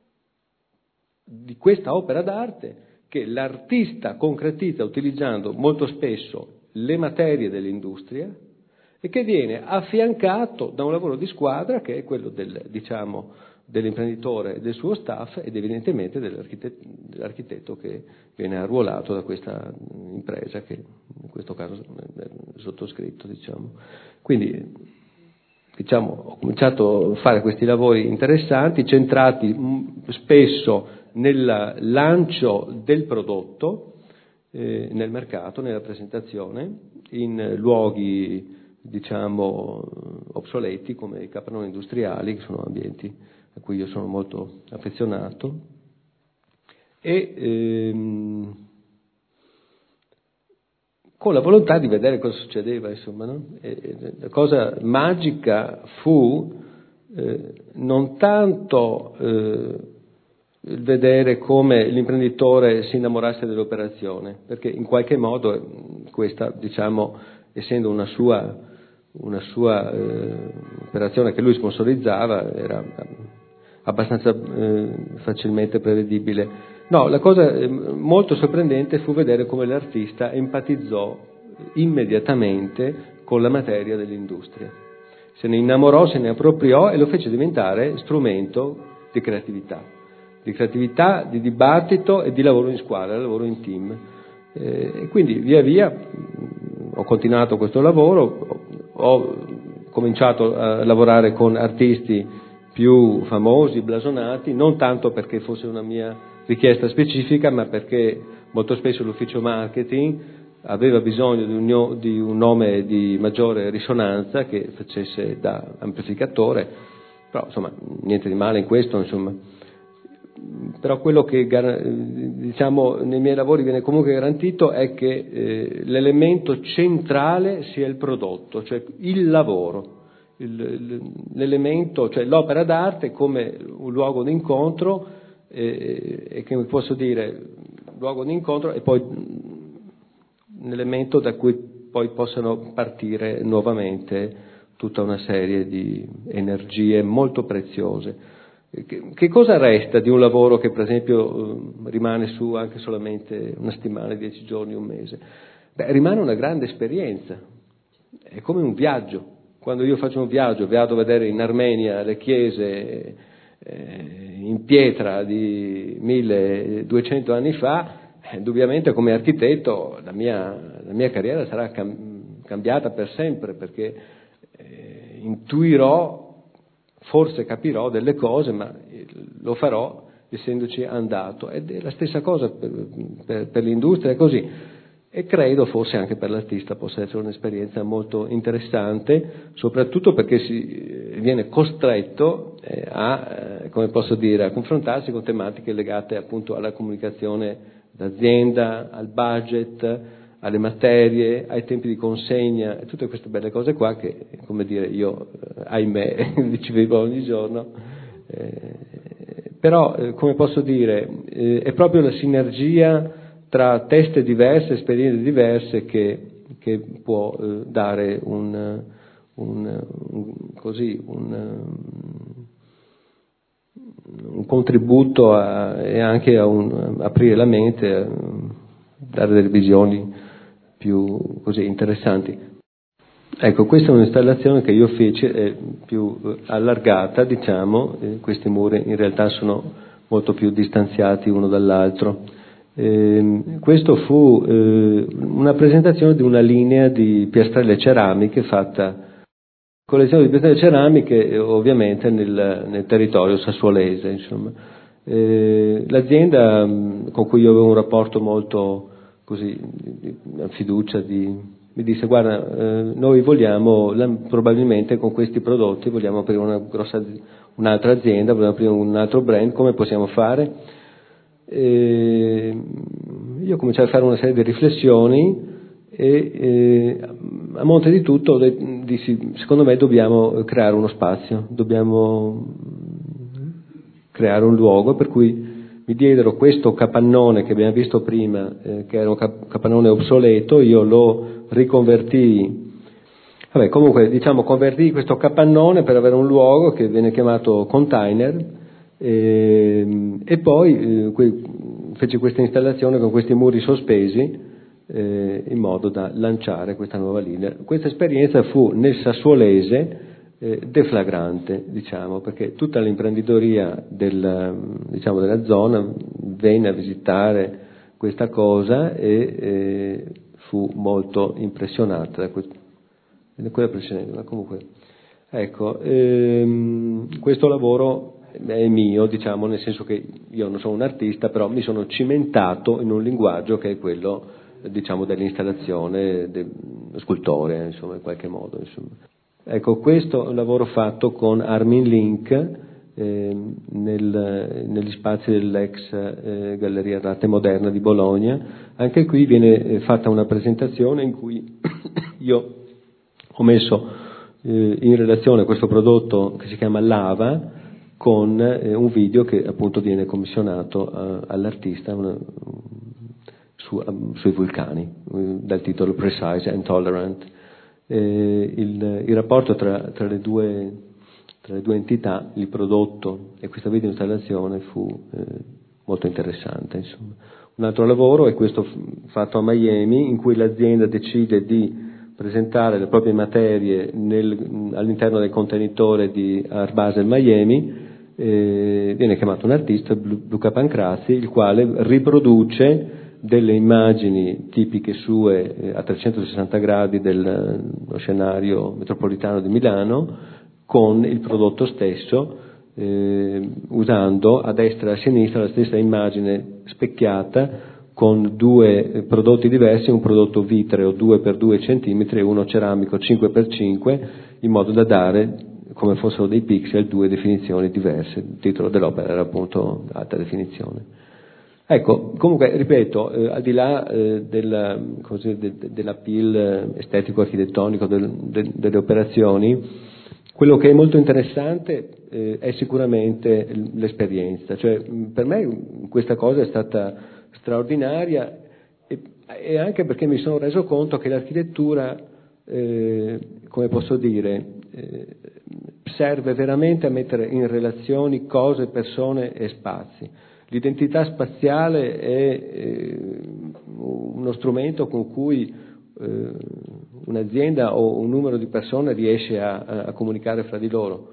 di questa opera d'arte che l'artista concretizza utilizzando molto spesso le materie dell'industria e che viene affiancato da un lavoro di squadra che è quello dell'imprenditore e del suo staff ed evidentemente dell'architetto che viene arruolato da questa impresa che in questo caso è sottoscritto, diciamo. Quindi ho cominciato a fare questi lavori interessanti, centrati spesso nel lancio del prodotto nel mercato, nella presentazione, in luoghi obsoleti come i capannoni industriali, che sono ambienti a cui io sono molto affezionato, e con la volontà di vedere cosa succedeva, insomma, no? La cosa magica fu non tanto il vedere come l'imprenditore si innamorasse dell'operazione, perché in qualche modo questa, essendo una sua operazione che lui sponsorizzava, era abbastanza facilmente prevedibile. No, la cosa molto sorprendente fu vedere come l'artista empatizzò immediatamente con la materia dell'industria. Se ne innamorò, se ne appropriò e lo fece diventare strumento di creatività, di dibattito e di lavoro in squadra, lavoro in team. E quindi via via ho continuato questo lavoro, ho cominciato a lavorare con artisti più famosi, blasonati, non tanto perché fosse una mia richiesta specifica, ma perché molto spesso l'ufficio marketing aveva bisogno di un nome di maggiore risonanza che facesse da amplificatore, però insomma niente di male in questo, insomma. Però quello che nei miei lavori viene comunque garantito è che l'elemento centrale sia il prodotto, cioè il lavoro, l'elemento, cioè l'opera d'arte come un luogo d'incontro e che posso dire luogo d'incontro e poi un elemento da cui poi possano partire nuovamente tutta una serie di energie molto preziose. Che cosa resta di un lavoro che per esempio rimane su anche solamente una settimana, 10 giorni, un mese? Rimane una grande esperienza, è come un viaggio. Quando io faccio un viaggio, vado a vedere in Armenia le chiese in pietra di 1200 anni fa, indubbiamente come architetto la mia carriera sarà cambiata per sempre, perché intuirò, forse capirò delle cose, ma lo farò essendoci andato. Ed è la stessa cosa per l'industria, è così. E credo forse anche per l'artista possa essere un'esperienza molto interessante, soprattutto perché si viene costretto a confrontarsi con tematiche legate appunto alla comunicazione d'azienda, al budget, alle materie, ai tempi di consegna, e tutte queste belle cose qua che, come dire, io, ahimè, ci vivo ogni giorno. Però, come posso dire, è proprio la sinergia tra teste diverse, esperienze diverse che può dare un contributo e anche a aprire la mente, a dare delle visioni più così interessanti. Ecco, questa è un'installazione che io feci più allargata, questi muri in realtà sono molto più distanziati uno dall'altro. Questo fu una presentazione di una linea di piastrelle ceramiche fatta, collezione di piastrelle ceramiche ovviamente nel territorio sassuolese, insomma. L'azienda con cui io avevo un rapporto molto così di fiducia, mi disse: guarda, noi vogliamo probabilmente con questi prodotti vogliamo aprire un'altra azienda, vogliamo aprire un altro brand, come possiamo fare? Io cominciai a fare una serie di riflessioni e a monte di tutto dissi, secondo me dobbiamo creare uno spazio, dobbiamo creare un luogo, per cui mi diedero questo capannone che abbiamo visto prima, che era un capannone obsoleto, io lo riconvertii. Vabbè, comunque, diciamo, convertì questo capannone per avere un luogo che viene chiamato container, e poi feci questa installazione con questi muri sospesi, in modo da lanciare questa nuova linea. Questa esperienza fu nel Sassuolese deflagrante, diciamo, perché tutta l'imprenditoria della zona venne a visitare questa cosa e fu molto impressionata da quella precedente. Ma comunque, ecco, questo lavoro è mio, diciamo, nel senso che io non sono un artista, però mi sono cimentato in un linguaggio che è quello, diciamo, dell'installazione, del scultore, insomma, in qualche modo, insomma. Ecco, questo è un lavoro fatto con Armin Link negli spazi dell'ex Galleria d'Arte Moderna di Bologna. Anche qui viene fatta una presentazione in cui io ho messo in relazione questo prodotto che si chiama Lava con un video che appunto viene commissionato all'artista sui vulcani, dal titolo Precise and Tolerant. Il rapporto tra le due entità, il prodotto e questa video installazione, fu molto interessante, insomma. Un altro lavoro è questo fatto a Miami, in cui l'azienda decide di presentare le proprie materie all'interno del contenitore di Art Basel Miami. Viene chiamato un artista, Luca Pancrazzi, il quale riproduce delle immagini tipiche sue a 360 gradi dello scenario metropolitano di Milano con il prodotto stesso, usando a destra e a sinistra la stessa immagine specchiata con due prodotti diversi, un prodotto vitreo 2x2 centimetri e uno ceramico 5x5, in modo da dare, come fossero dei pixel, due definizioni diverse. Il titolo dell'opera era appunto Alta Definizione. Ecco, comunque, ripeto, al di là dell'appeal estetico-architettonico delle operazioni, quello che è molto interessante è sicuramente l'esperienza. Cioè, per me questa cosa è stata straordinaria, e anche perché mi sono reso conto che l'architettura, come posso dire, serve veramente a mettere in relazioni cose, persone e spazi. L'identità spaziale è uno strumento con cui un'azienda o un numero di persone riesce a comunicare fra di loro,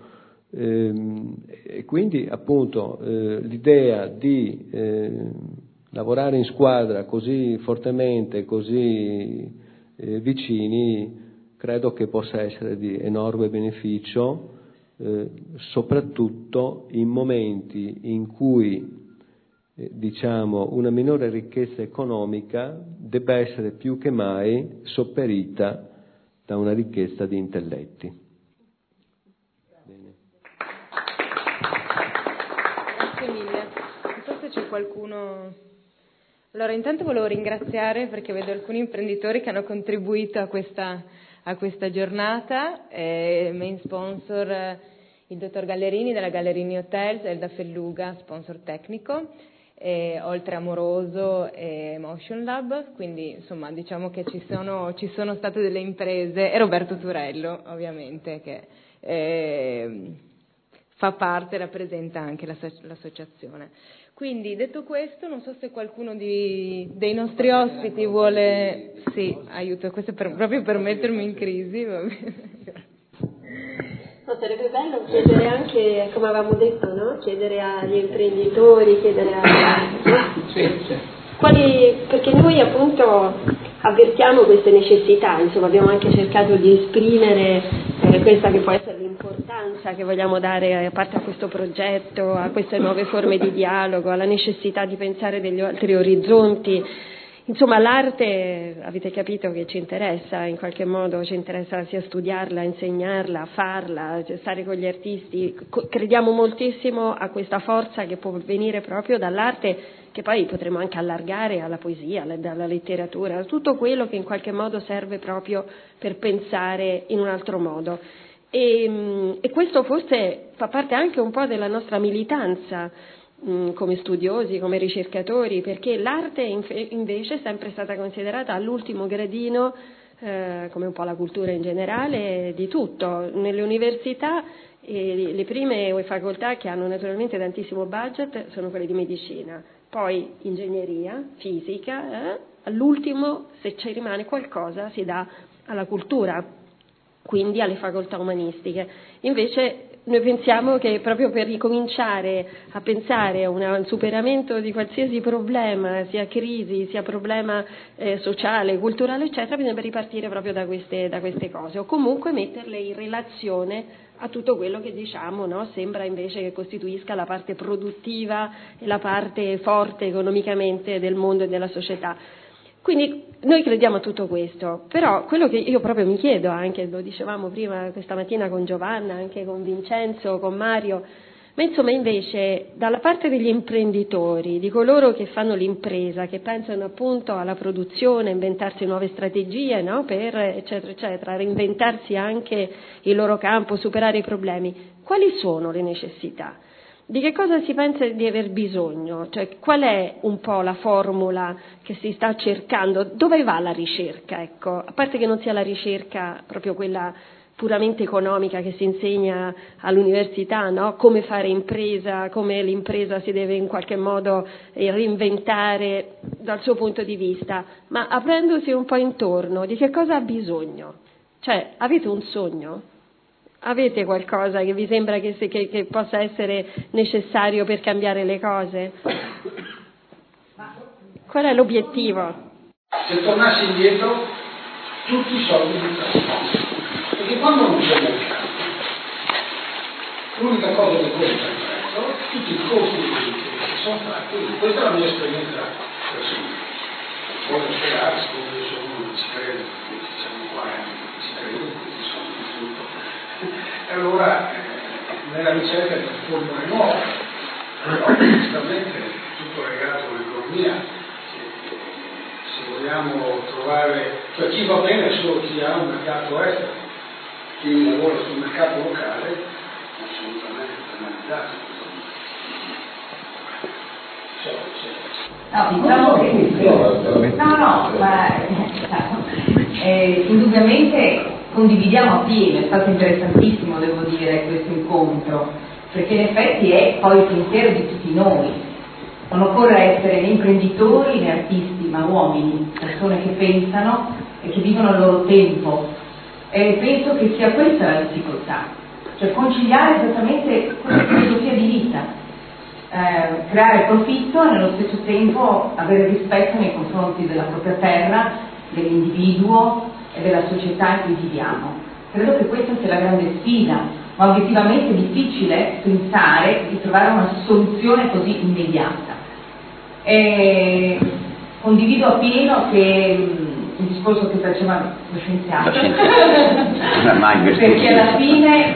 e quindi appunto l'idea di lavorare in squadra così fortemente, così vicini, credo che possa essere di enorme beneficio, soprattutto in momenti in cui diciamo una minore ricchezza economica debba essere più che mai sopperita da una ricchezza di intelletti. Bene. Grazie mille. Non so se c'è qualcuno. Allora, intanto volevo ringraziare, perché vedo alcuni imprenditori che hanno contribuito a questa giornata, main sponsor il dottor Gallerini della Gallerini Hotels, Elda Felluga, sponsor tecnico, oltre a Moroso e Motion Lab, quindi insomma diciamo che ci sono state delle imprese, e Roberto Turello ovviamente, che fa parte, rappresenta anche l'associazione. Quindi, detto questo, non so se qualcuno dei nostri ospiti vuole. Sì, aiuto, questo è proprio per mettermi in crisi, va bene. No, sarebbe bello chiedere anche, come avevamo detto, no? Chiedere agli imprenditori, chiedere perché noi appunto avvertiamo queste necessità, insomma abbiamo anche cercato di esprimere questa che può essere l'importanza che vogliamo dare a parte a questo progetto, a queste nuove forme di dialogo, alla necessità di pensare degli altri orizzonti Insomma, l'arte, avete capito che ci interessa, in qualche modo ci interessa sia studiarla, insegnarla, farla, stare con gli artisti. Crediamo moltissimo a questa forza che può venire proprio dall'arte, che poi potremo anche allargare alla poesia, alla letteratura, a tutto quello che in qualche modo serve proprio per pensare in un altro modo. E questo forse fa parte anche un po' della nostra militanza come studiosi, come ricercatori, perché l'arte invece è sempre stata considerata all'ultimo gradino, come un po' la cultura in generale, di tutto. Nelle università le prime facoltà che hanno naturalmente tantissimo budget sono quelle di medicina, poi ingegneria, fisica, all'ultimo, se ci rimane qualcosa, si dà alla cultura, quindi alle facoltà umanistiche. Invece noi pensiamo che proprio per ricominciare a pensare a un superamento di qualsiasi problema, sia crisi, sia problema sociale, culturale, eccetera, bisogna ripartire proprio da queste cose, o comunque metterle in relazione a tutto quello che diciamo, no? Sembra invece che costituisca la parte produttiva e la parte forte economicamente del mondo e della società. Quindi noi crediamo a tutto questo, però quello che io proprio mi chiedo, anche lo dicevamo prima questa mattina con Giovanna, anche con Vincenzo, con Mario, ma insomma invece dalla parte degli imprenditori, di coloro che fanno l'impresa, che pensano appunto alla produzione, inventarsi nuove strategie, no? Per eccetera eccetera, reinventarsi anche il loro campo, superare i problemi, quali sono le necessità? Di che cosa si pensa di aver bisogno? Cioè, qual è un po' la formula che si sta cercando? Dove va la ricerca? Ecco, a parte che non sia la ricerca proprio quella puramente economica che si insegna all'università, no? Come fare impresa, come l'impresa si deve in qualche modo reinventare dal suo punto di vista, ma aprendosi un po' intorno, di che cosa ha bisogno? Cioè, avete un sogno? Avete qualcosa che vi sembra che possa essere necessario per cambiare le cose? Qual è l'obiettivo? Se tornassi indietro, tutti i soldi di trasporto. Perché quando non c'è mercato, l'unica cosa che conta è il prezzo, tutti i costi che sono fatti, questa è la mia esperienza personale. Voglio spiegarsi come io sono uno che ci crede, perché siamo qua e ci credo, questi sono di tutto. E allora nella ricerca di formule nuove, giustamente tutto legato all'economia, se vogliamo trovare, cioè chi va bene è solo chi ha un mercato estero, chi lavora sul mercato locale è assolutamente penalizzato. No, diciamo che indubbiamente condividiamo appieno, è stato interessantissimo, devo dire, questo incontro, perché in effetti è poi il pensiero di tutti noi. Non occorre essere né imprenditori né artisti, ma uomini, persone che pensano e che vivono il loro tempo. E penso che sia questa la difficoltà, cioè conciliare esattamente questa filosofia di vita, creare profitto e nello stesso tempo avere rispetto nei confronti della propria terra, dell'individuo e della società in cui viviamo. Credo che questa sia la grande sfida, ma obiettivamente difficile pensare di trovare una soluzione così immediata. E condivido appieno che il discorso che faceva lo scienziato, perché alla fine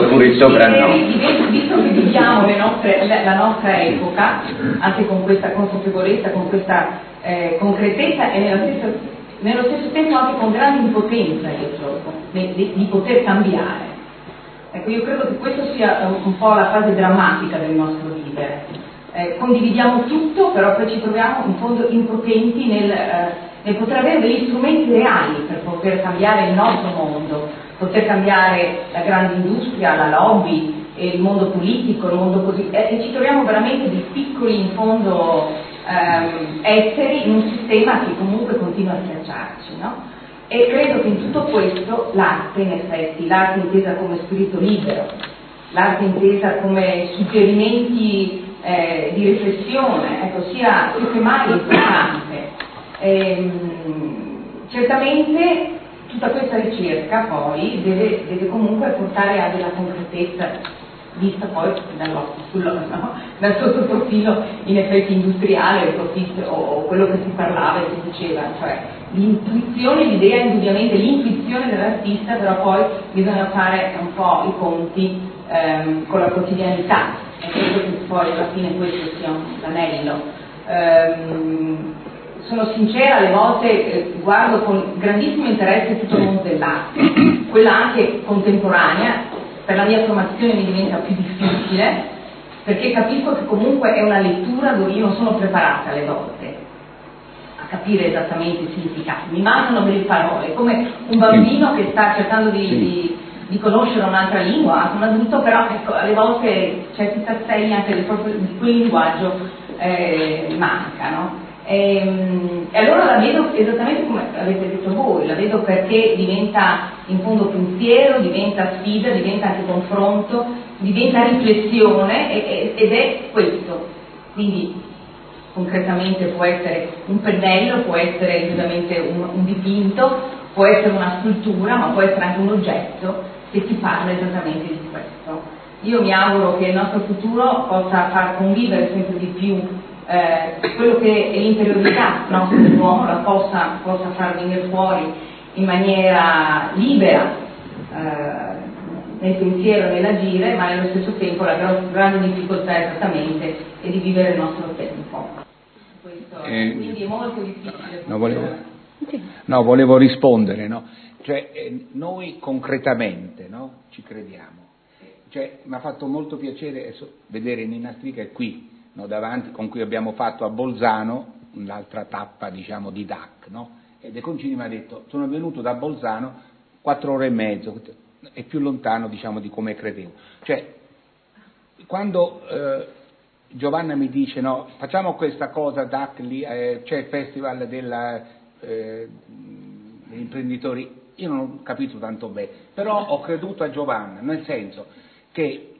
visto che viviamo la nostra epoca anche con questa consapevolezza, con questa concretezza e nello stesso tempo anche con grande impotenza, io trovo, di poter cambiare. Ecco, io credo che questa sia un po' la fase drammatica del nostro vivere. Condividiamo tutto, però poi ci troviamo in fondo impotenti nel poter avere degli strumenti reali per poter cambiare il nostro mondo, poter cambiare la grande industria, la lobby, il mondo politico, il mondo così, e ci troviamo veramente dei piccoli, in fondo, esseri in un sistema che comunque continua a schiacciarci, no? E credo che in tutto questo l'arte, in effetti, l'arte intesa come spirito libero, l'arte intesa come suggerimenti di riflessione, ecco, sia più che mai importante. Certamente tutta questa ricerca poi deve comunque portare a della concretezza vista poi dal sottoprofilo in effetti industriale o quello che si parlava e si diceva, cioè l'intuizione, l'idea indubbiamente, l'intuizione dell'artista, però poi bisogna fare un po' i conti con la quotidianità, e credo che poi alla fine questo sia l'anello. Sono sincera, alle volte guardo con grandissimo interesse tutto il mondo dell'arte, quella anche contemporanea. Per la mia formazione mi diventa più difficile, perché capisco che comunque è una lettura dove io non sono preparata alle volte a capire esattamente il significato, mi mancano delle parole, come un bambino che sta cercando di conoscere un'altra lingua, un adulto, però ecco, alle volte certi tasselli anche di quel linguaggio mancano. E allora la vedo esattamente come avete detto voi, la vedo perché diventa in fondo pensiero, diventa sfida, diventa anche confronto, diventa riflessione ed è questo. Quindi concretamente può essere un pennello, può essere ovviamente un dipinto, può essere una scultura, ma può essere anche un oggetto che ti parla esattamente di questo. Io mi auguro che il nostro futuro possa far convivere sempre di più quello che è l'interiorità dell'uomo, la possa far venire fuori in maniera libera nel pensiero e nell'agire, ma nello stesso tempo la grande difficoltà esattamente è di vivere il nostro tempo. Questo, quindi è molto difficile. Volevo rispondere, no? Cioè, noi concretamente, no? Ci crediamo. Cioè, mi ha fatto molto piacere vedere Nina Strica qui, no, davanti, con cui abbiamo fatto a Bolzano l'altra tappa, diciamo, di DAC, no? E De Concini mi ha detto: sono venuto da Bolzano 4 ore e mezzo, è più lontano, diciamo, di come credevo. Cioè, quando Giovanna mi dice, no, facciamo questa cosa, DAC lì, c'è il festival degli imprenditori, io non ho capito tanto bene, però ho creduto a Giovanna, nel senso che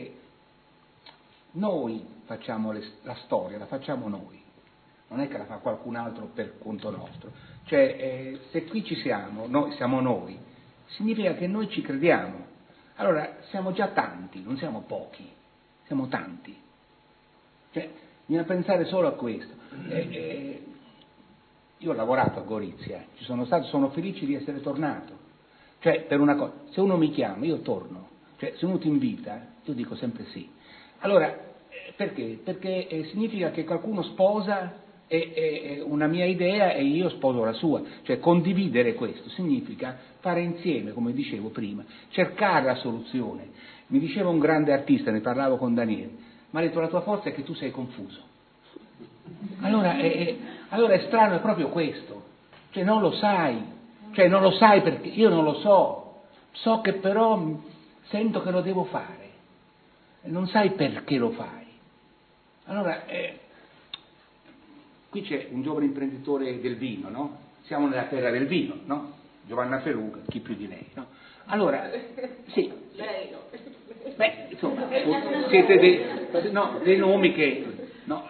noi facciamo la storia, la facciamo noi, non è che la fa qualcun altro per conto nostro. Cioè, se qui ci siamo noi, significa che noi ci crediamo. Allora, siamo già tanti, non siamo pochi, siamo tanti. Cioè, bisogna pensare solo a questo. Io ho lavorato a Gorizia, sono felice di essere tornato. Cioè, per una cosa, se uno mi chiama, io torno. Cioè, se uno ti invita, io dico sempre sì. Allora, perché? Perché significa che qualcuno sposa una mia idea e io sposo la sua. Cioè, condividere questo significa fare insieme, come dicevo prima, cercare la soluzione. Mi diceva un grande artista, ne parlavo con Daniele, mi ha detto: la tua forza è che tu sei confuso. Allora è strano, è proprio questo. Cioè, non lo sai. Cioè, non lo sai perché io non lo so che però sento che lo devo fare. Non sai perché lo fai. Allora, qui c'è un giovane imprenditore del vino, no? Siamo nella terra del vino, no? Giovanna Feruga, chi più di lei, no? Allora, sì. Beh, insomma, siete dei nomi che... No.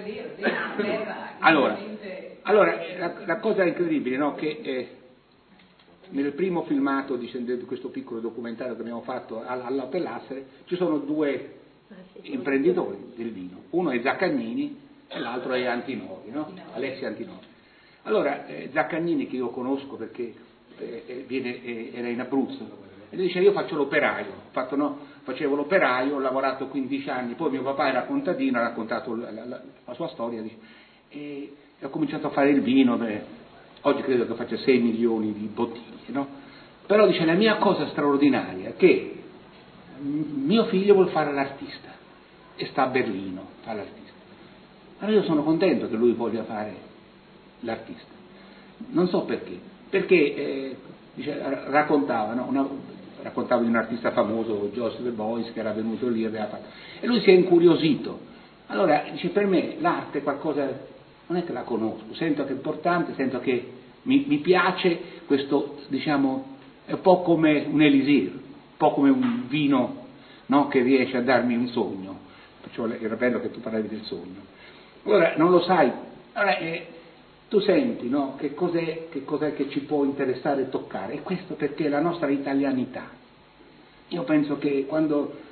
Allora la cosa incredibile, no? Che nel primo filmato di questo piccolo documentario che abbiamo fatto all'Hotel Lassere ci sono 2 imprenditori del vino, uno è Zaccagnini e l'altro è Antinori, no? Alessia Antinori. Allora Zaccagnini, che io conosco perché era in Abruzzo, e lui dice: io faccio l'operaio, facevo l'operaio, ho lavorato 15 anni, poi mio papà era contadino, ha raccontato la sua storia, dice, e ho cominciato a fare il vino, oggi credo che faccia 6 milioni di bottiglie, no? Però dice: la mia cosa straordinaria è che mio figlio vuol fare l'artista e sta a Berlino, fa l'artista. Allora io sono contento che lui voglia fare l'artista, non so perché dice, raccontava di un artista famoso, Joseph Beuys, che era venuto lì e lui si è incuriosito. Allora dice: per me l'arte è qualcosa, non è che la conosco, sento che è importante, sento che mi piace questo, diciamo, è un po' come un elisir, un po' come un vino, no? Che riesce a darmi un sogno. Era bello che tu parlavi del sogno. Allora non lo sai, allora, tu senti, no? Che cos'è che ci può interessare e toccare, e questo perché è la nostra italianità. Io penso che quando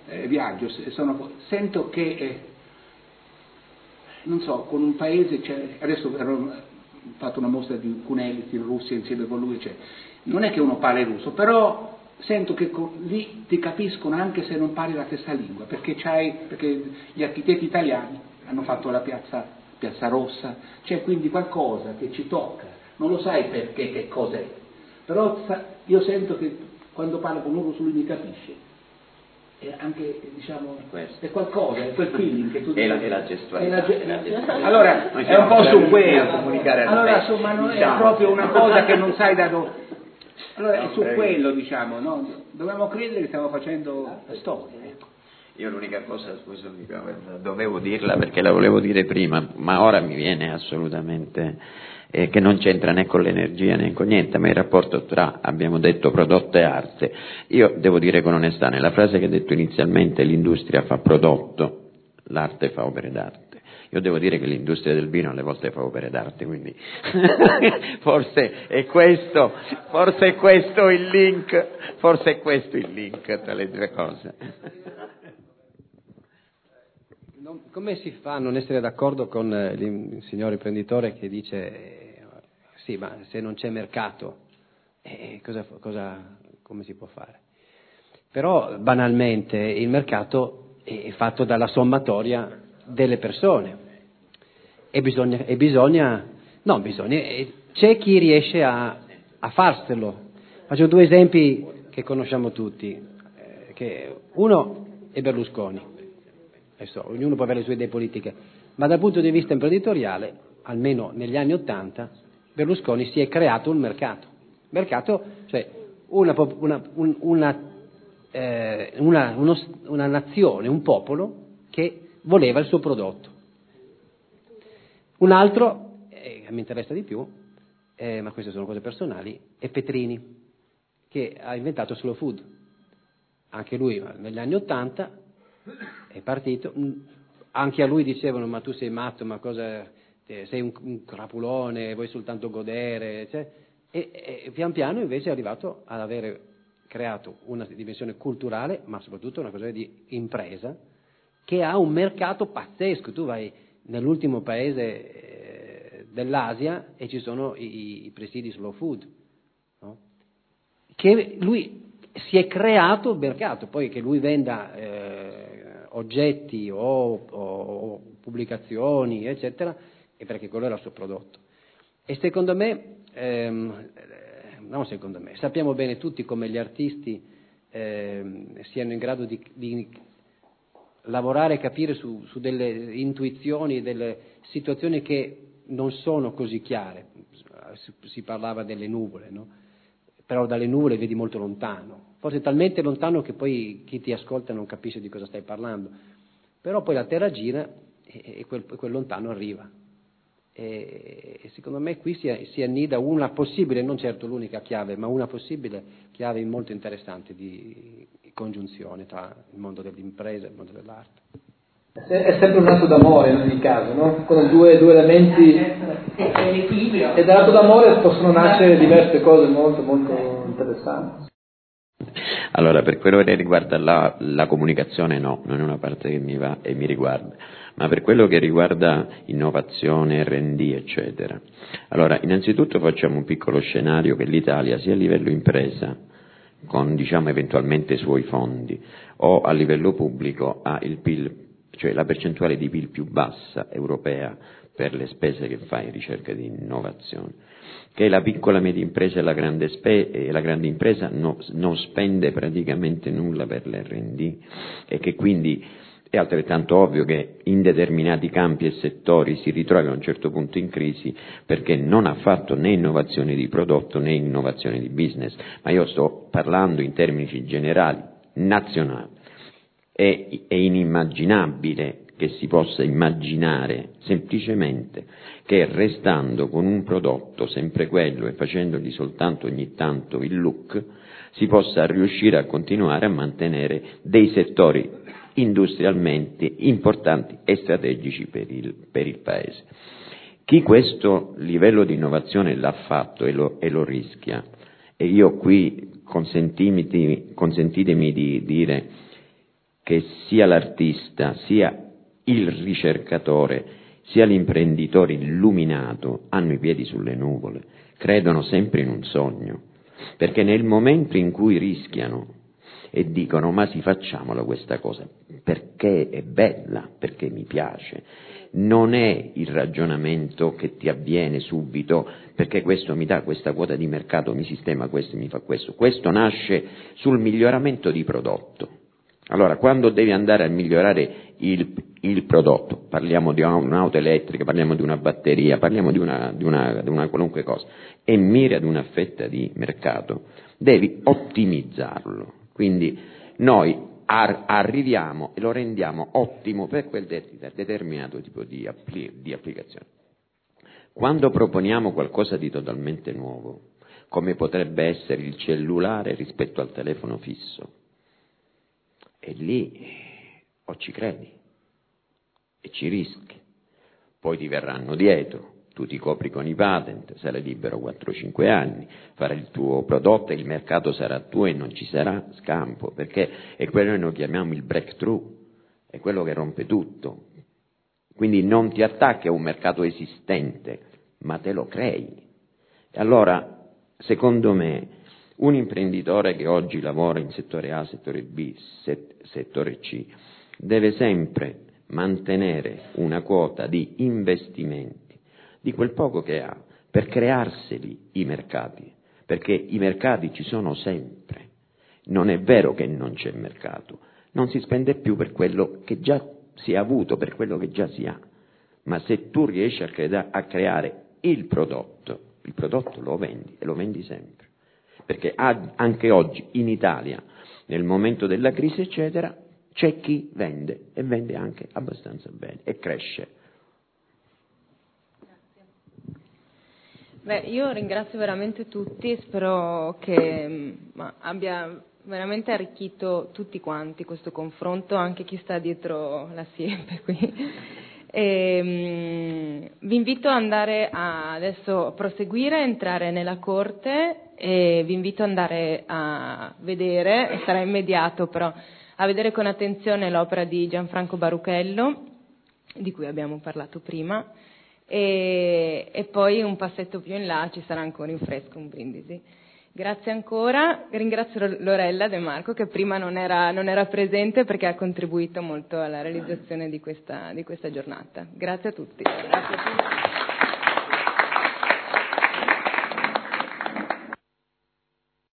viaggio, sento che, non so, con un paese, adesso ho fatto una mostra di Kunelit in Russia insieme con lui, non è che uno parla il russo, però sento che lì ti capiscono anche se non parli la stessa lingua, perché gli architetti italiani hanno fatto la Piazza Rossa, c'è quindi qualcosa che ci tocca, non lo sai perché, che cos'è, però io sento che quando parlo con un russo lui mi capisce. E anche, diciamo, è qualcosa, è quel feeling che tu dici. È la gestualità. Allora, è un po' su quello. Allora, insomma, non è proprio una cosa che non sai da dove. Allora, è su quello, diciamo, no? Dobbiamo credere che stiamo facendo la storia. Ecco. Io l'unica cosa, scusa, dovevo dirla perché la volevo dire prima, ma ora mi viene assolutamente che non c'entra né con l'energia né con niente, ma il rapporto tra, abbiamo detto, prodotto e arte. Io devo dire con onestà, nella frase che hai detto inizialmente, l'industria fa prodotto, l'arte fa opere d'arte. Io devo dire che l'industria del vino alle volte fa opere d'arte, quindi forse è questo il link tra le due cose. Come si fa a non essere d'accordo con il signor imprenditore che dice sì, ma se non c'è mercato, come si può fare? Però banalmente il mercato è fatto dalla sommatoria delle persone e c'è chi riesce a farselo. Faccio due esempi che conosciamo tutti, che uno è Berlusconi. Adesso, ognuno può avere le sue idee politiche, ma dal punto di vista imprenditoriale, almeno negli anni '80, Berlusconi si è creato un mercato, cioè una nazione, un popolo che voleva il suo prodotto. Un altro, che mi interessa di più, ma queste sono cose personali, è Petrini, che ha inventato slow food. Anche lui negli anni '80 è partito, anche a lui dicevano ma tu sei matto, ma cosa sei un crapulone, vuoi soltanto godere, e pian piano invece è arrivato ad avere creato una dimensione culturale, ma soprattutto una cosa di impresa che ha un mercato pazzesco. Tu vai nell'ultimo paese dell'Asia e ci sono i presidi slow food, no? Che lui si è creato il mercato, poi che lui venda oggetti o pubblicazioni eccetera, è perché quello era il suo prodotto. E secondo me, sappiamo bene tutti come gli artisti siano in grado di lavorare e capire su delle intuizioni, delle situazioni che non sono così chiare. Si parlava delle nuvole, no? Però dalle nuvole vedi molto lontano, forse talmente lontano che poi chi ti ascolta non capisce di cosa stai parlando, però poi la terra gira e quel lontano arriva. E secondo me qui si annida una possibile, non certo l'unica chiave, ma una possibile chiave molto interessante di congiunzione tra il mondo dell'impresa e il mondo dell'arte. È sempre un atto d'amore in ogni caso, no? Con due elementi, e dall'atto d'amore possono nascere diverse cose molto molto interessanti. Allora, per quello che riguarda la comunicazione, no, non è una parte che mi va e mi riguarda, ma per quello che riguarda innovazione, R&D, eccetera. Allora, innanzitutto facciamo un piccolo scenario che l'Italia, sia a livello impresa, con diciamo eventualmente i suoi fondi, o a livello pubblico, ha il PIL, cioè la percentuale di PIL più bassa europea per le spese che fa in ricerca di innovazione, che la piccola e media impresa e la grande impresa non spende praticamente nulla per l'R&D, e che quindi è altrettanto ovvio che in determinati campi e settori si ritrovi a un certo punto in crisi perché non ha fatto né innovazione di prodotto né innovazione di business, ma io sto parlando in termini generali, nazionali. È inimmaginabile che si possa immaginare semplicemente che restando con un prodotto sempre quello e facendogli soltanto ogni tanto il look si possa riuscire a continuare a mantenere dei settori industrialmente importanti e strategici per il Paese. Chi questo livello di innovazione l'ha fatto e lo rischia, e io qui consentitemi di dire che sia l'artista, sia il ricercatore, sia l'imprenditore illuminato hanno i piedi sulle nuvole, credono sempre in un sogno, perché nel momento in cui rischiano e dicono ma sì, facciamola questa cosa perché è bella, perché mi piace, non è il ragionamento che ti avviene subito perché questo mi dà questa quota di mercato, mi sistema questo, mi fa questo nasce sul miglioramento di prodotto. Allora, quando devi andare a migliorare il prodotto, parliamo di un'auto elettrica, parliamo di una batteria, parliamo di una qualunque cosa, e miri ad una fetta di mercato, devi ottimizzarlo. Quindi noi arriviamo e lo rendiamo ottimo per quel determinato tipo di applicazione. Quando proponiamo qualcosa di totalmente nuovo, come potrebbe essere il cellulare rispetto al telefono fisso, e lì o ci credi e ci rischi, poi ti verranno dietro, tu ti copri con i patent, sarai libero 4-5 anni, farai il tuo prodotto e il mercato sarà tuo e non ci sarà scampo, perché è quello che noi chiamiamo il breakthrough, è quello che rompe tutto. Quindi non ti attacchi a un mercato esistente, ma te lo crei. E allora, secondo me, un imprenditore che oggi lavora in settore A, settore B, settore C, deve sempre mantenere una quota di investimenti, di quel poco che ha, per crearseli i mercati, perché i mercati ci sono sempre. Non è vero che non c'è mercato, non si spende più per quello che già si è avuto, per quello che già si ha, ma se tu riesci a creare il prodotto lo vendi e lo vendi sempre. Perché anche oggi in Italia, nel momento della crisi eccetera, c'è chi vende e vende anche abbastanza bene e cresce. Beh, io ringrazio veramente tutti, spero che abbia veramente arricchito tutti quanti questo confronto, anche chi sta dietro la siepe qui. Vi invito ad andare adesso a proseguire, entrare nella corte e vi invito ad andare a vedere, e sarà immediato però, a vedere con attenzione l'opera di Gianfranco Baruchello, di cui abbiamo parlato prima, e poi un passetto più in là ci sarà ancora in fresco un brindisi. Grazie ancora, ringrazio Lorella De Marco che prima non era presente perché ha contribuito molto alla realizzazione di questa giornata. Grazie a tutti. Grazie a tutti.